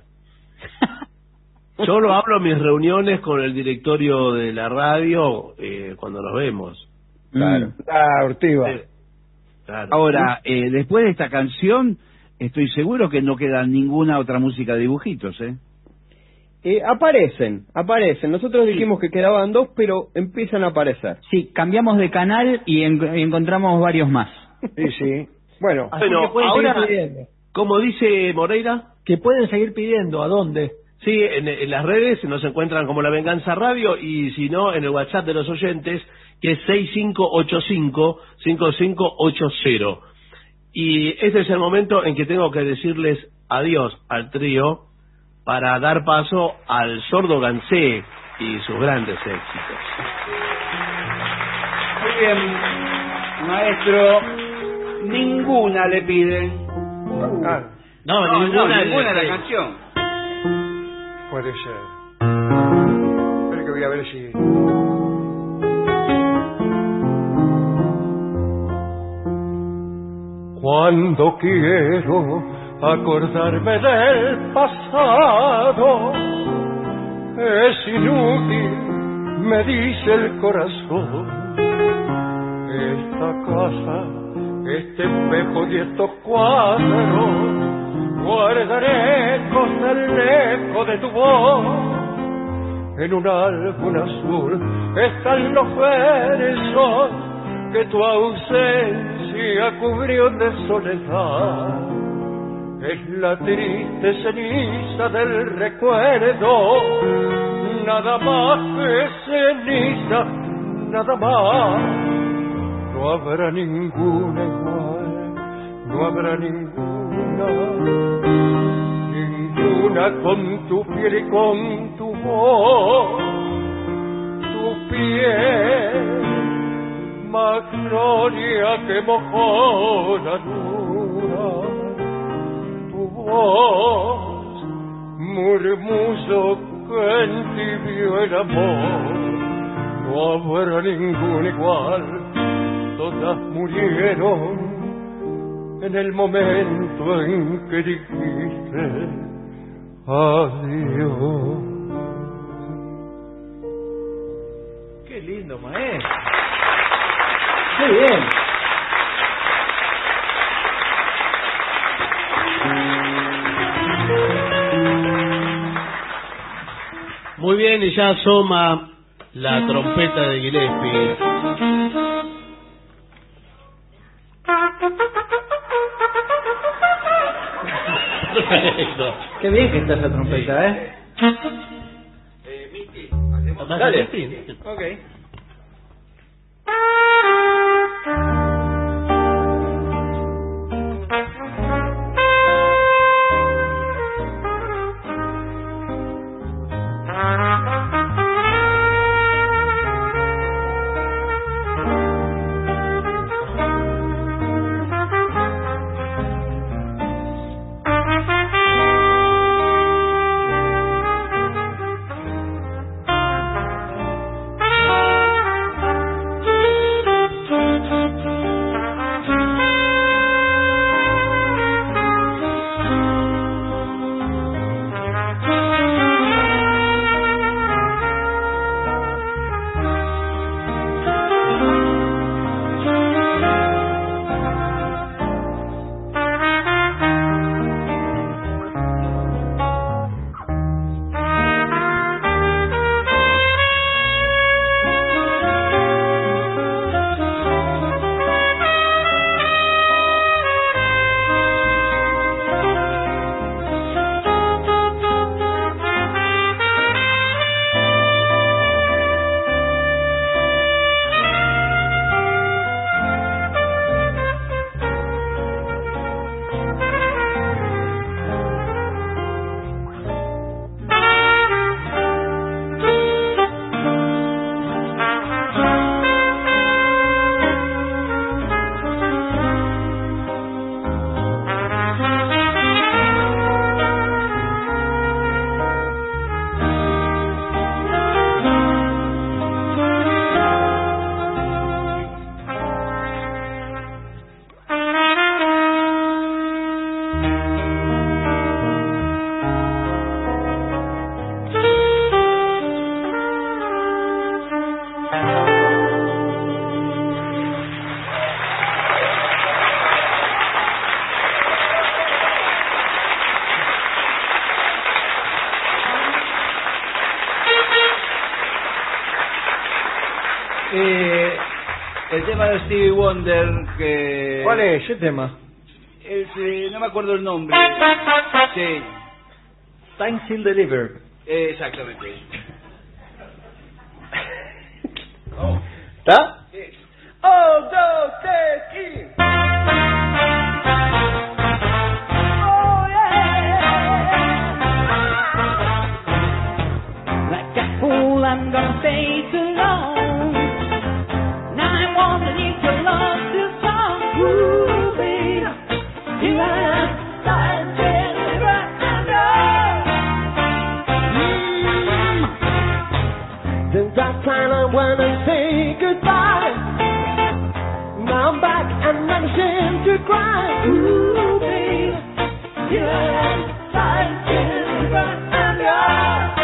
Yo lo hablo en mis reuniones con el directorio de la radio cuando nos vemos. Claro. Ah, Ortiva. Sí. Claro. Ahora, después de esta canción, estoy seguro que no queda ninguna otra música de dibujitos, ¿eh? Aparecen. Nosotros dijimos que quedaban 2, pero empiezan a aparecer. Sí, cambiamos de canal y encontramos varios más. Sí. Bueno, Así Bueno, que pueden ahora, seguir pidiendo. como dice Moreira, Que pueden seguir pidiendo. ¿A dónde? sí, en las redes nos encuentran como La Venganza Radio y si no, en el WhatsApp de los oyentes, que es 6585-5580. Y este es el momento en que tengo que decirles adiós al trío para dar paso al sordo Gansé y sus grandes éxitos. Muy bien, maestro, ninguna le piden. No, ninguna la canción. puede ser. Espera que voy a ver si... Cuando quiero acordarme del pasado, es inútil, me dice el corazón. Esta casa, este espejo y estos cuadros, guardaré con el eco de tu voz. En un álbum azul están los versos que tu ausencia cubrió de soledad. Es la triste ceniza del recuerdo, nada más que ceniza, nada más. No habrá ninguna igual, no habrá ninguna, ninguna con tu piel y con tu voz, tu piel, magnolia que mojó la luna, tu voz, murmullo que entibió el amor. No habrá ninguna igual, todas murieron en el momento en que dijiste adiós. Qué lindo, maestro. Qué bien. Muy bien, y ya asoma la trompeta de Gillespie. Qué bien que está esa trompeta, ¿eh? Dale. Ok. El tema de Stevie Wonder que... ¿Cuál es ese tema? No me acuerdo el nombre. Sí. Time Still Deliver. Exactamente. ¿Está? Sí. ¡Oh, dos, tres, y... Oh, yeah. Like a fool, I'm gonna stay too long. Now I'm wanting your love to song. Ooh, baby, you are time to deliver and when I say goodbye. Now I'm back and I'm ashamed to cry. Ooh, babe, here I am, lying in the and yours.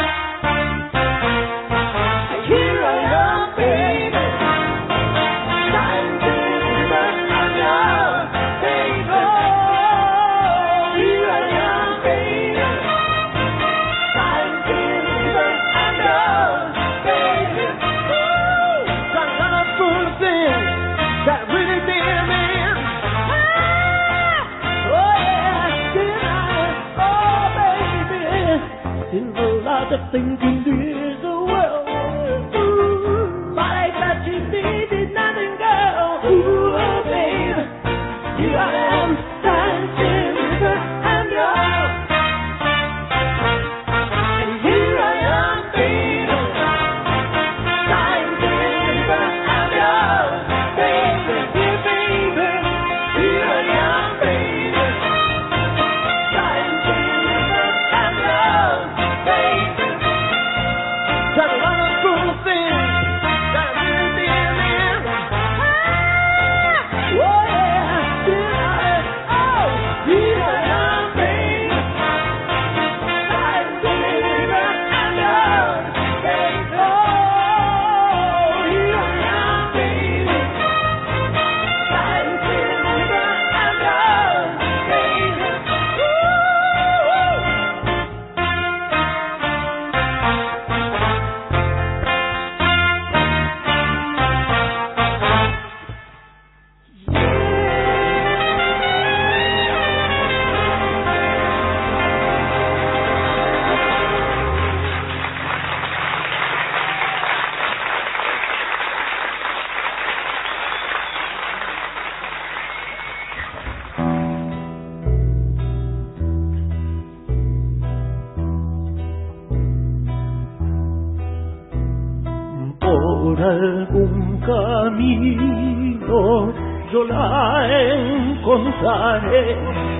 Here I am, baby, lying in the and yours, baby. Oh, here I am, baby, lying in the and yours, baby. Oh, that kind of fool thing that really did me. Oh yeah, did I? Oh baby, in a lot of thinking this world. Ooh, but I bet you needed nothing, girl. Ooh, baby, here I am, dancing with her and yours. And here I am, baby, dancing with her and yours. Baby, dear baby, here I am, baby, dancing with her and yours. Baby, that wonderful thing that really did me. Oh yeah, did I? Oh, here I am, baby, dancing with her and yours. Baby, oh, here I am, baby, dancing with her and yours. Baby, por algún camino yo la encontraré.